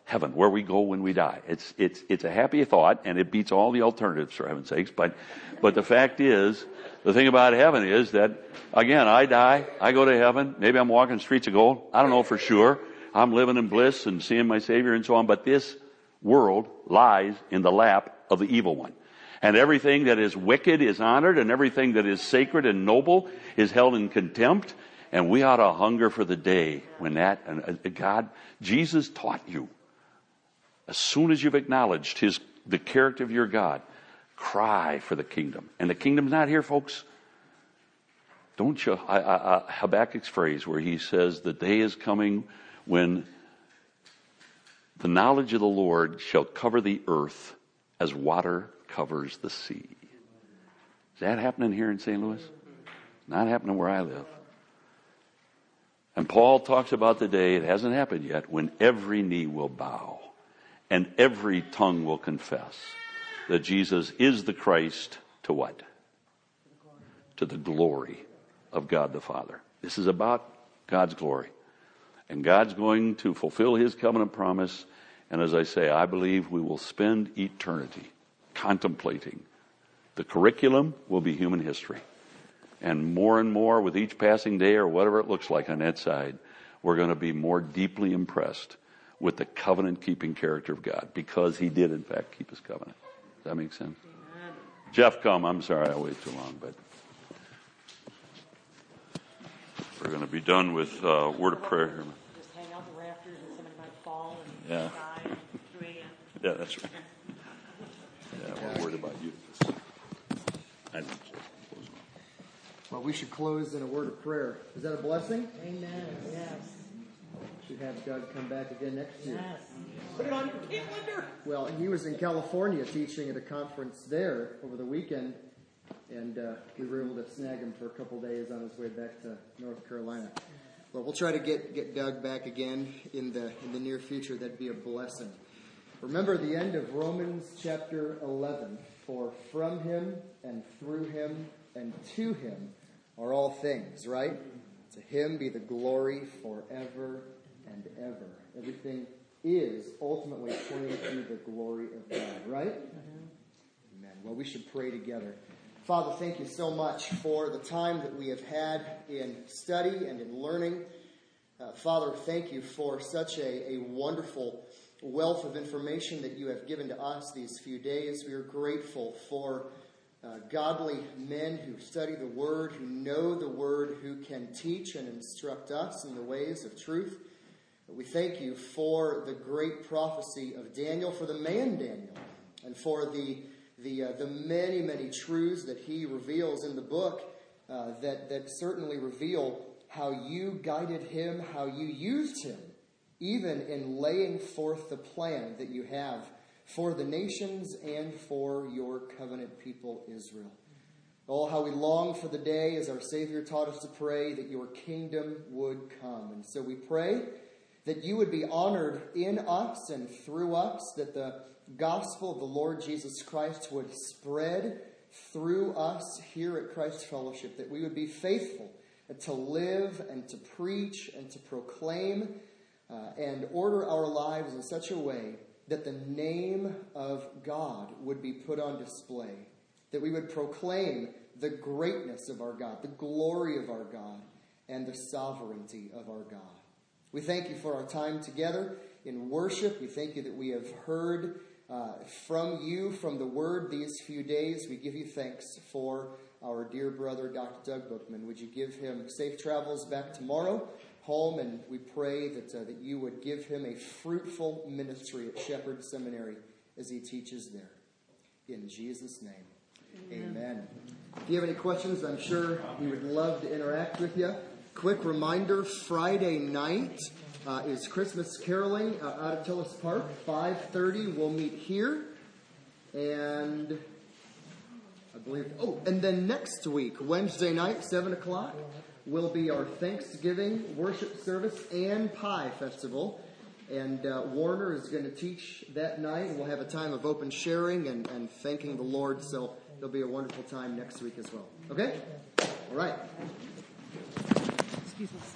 heaven, where we go when we die. It's, it's, it's a happy thought, and it beats all the alternatives, for heaven's sakes. But, but the fact is, the thing about heaven is that, again, I die, I go to heaven. Maybe I'm walking streets of gold. I don't know for sure. I'm living in bliss and seeing my Savior and so on. But this world lies in the lap of the evil one. And everything that is wicked is honored, and everything that is sacred and noble is held in contempt. And we ought to hunger for the day when that, and God, Jesus taught you, as soon as you've acknowledged his, the character of your God, cry for the kingdom. And the kingdom's not here, folks. Don't you, I, I, I, Habakkuk's phrase where he says, the day is coming when the knowledge of the Lord shall cover the earth as water covers the sea. Is that happening here in Saint Louis? Not happening where I live. And Paul talks about the day, it hasn't happened yet, when every knee will bow and every tongue will confess that Jesus is the Christ to what? To the glory of God the Father. This is about God's glory. And God's going to fulfill his covenant promise. And as I say, I believe we will spend eternity contemplating. The curriculum will be human history. And more and more with each passing day or whatever it looks like on that side, we're going to be more deeply impressed with the covenant-keeping character of God, because he did, in fact, keep his covenant. Does that make sense? Amen. Jeff, come. I'm sorry I waited too long, but we're going to be done with uh, word of prayer here. Just hang out the rafters and somebody might fall and yeah. die. And yeah, that's right. Yeah, we're worried about you. I think so. Well, we should close in a word of prayer. Is that a blessing? Amen. Yes. Should have Doug come back again next year. Yes. Put it on your calendar. Well, he was in California teaching at a conference there over the weekend, and uh, we were able to snag him for a couple days on his way back to North Carolina. Well, we'll try to get, get Doug back again in the in the near future. That'd be a blessing. Remember the end of Romans chapter eleven. For from him and through him and to him are all things, right? To him be the glory forever and ever. Everything is ultimately pointing to the glory of God, right? Mm-hmm. Amen. Well, we should pray together. Father, thank you so much for the time that we have had in study and in learning. Uh, Father, thank you for such a, a wonderful wealth of information that you have given to us these few days. We are grateful for uh, godly men who study the Word, who know the Word, who can teach and instruct us in the ways of truth. We thank you for the great prophecy of Daniel, for the man Daniel, and for the the uh, the many, many truths that he reveals in the book uh, that, that certainly reveal how you guided him, how you used him, even in laying forth the plan that you have for the nations and for your covenant people, Israel. Oh, how we long for the day, as our Savior taught us to pray, that your kingdom would come. And so we pray that you would be honored in us and through us, that the gospel of the Lord Jesus Christ would spread through us here at Christ Fellowship, that we would be faithful to live and to preach and to proclaim uh, and order our lives in such a way that the name of God would be put on display, that we would proclaim the greatness of our God, the glory of our God, and the sovereignty of our God. We thank you for our time together in worship. We thank you that we have heard uh, from you, from the Word, these few days. We give you thanks for our dear brother, Doctor Doug Bookman. Would you give him safe travels back tomorrow home? And we pray that, uh, that you would give him a fruitful ministry at Shepherd Seminary as he teaches there. In Jesus' name, amen. amen. If you have any questions, I'm sure we would love to interact with you. Quick reminder, Friday night uh, is Christmas caroling uh, out at Tillis Park. five thirty, we'll meet here. And I believe, oh, and then next week, Wednesday night, seven o'clock, will be our Thanksgiving worship service and pie festival. And uh, Warner is going to teach that night. We'll have a time of open sharing and, and thanking the Lord. So it'll be a wonderful time next week as well. Okay? All right. Excuse me.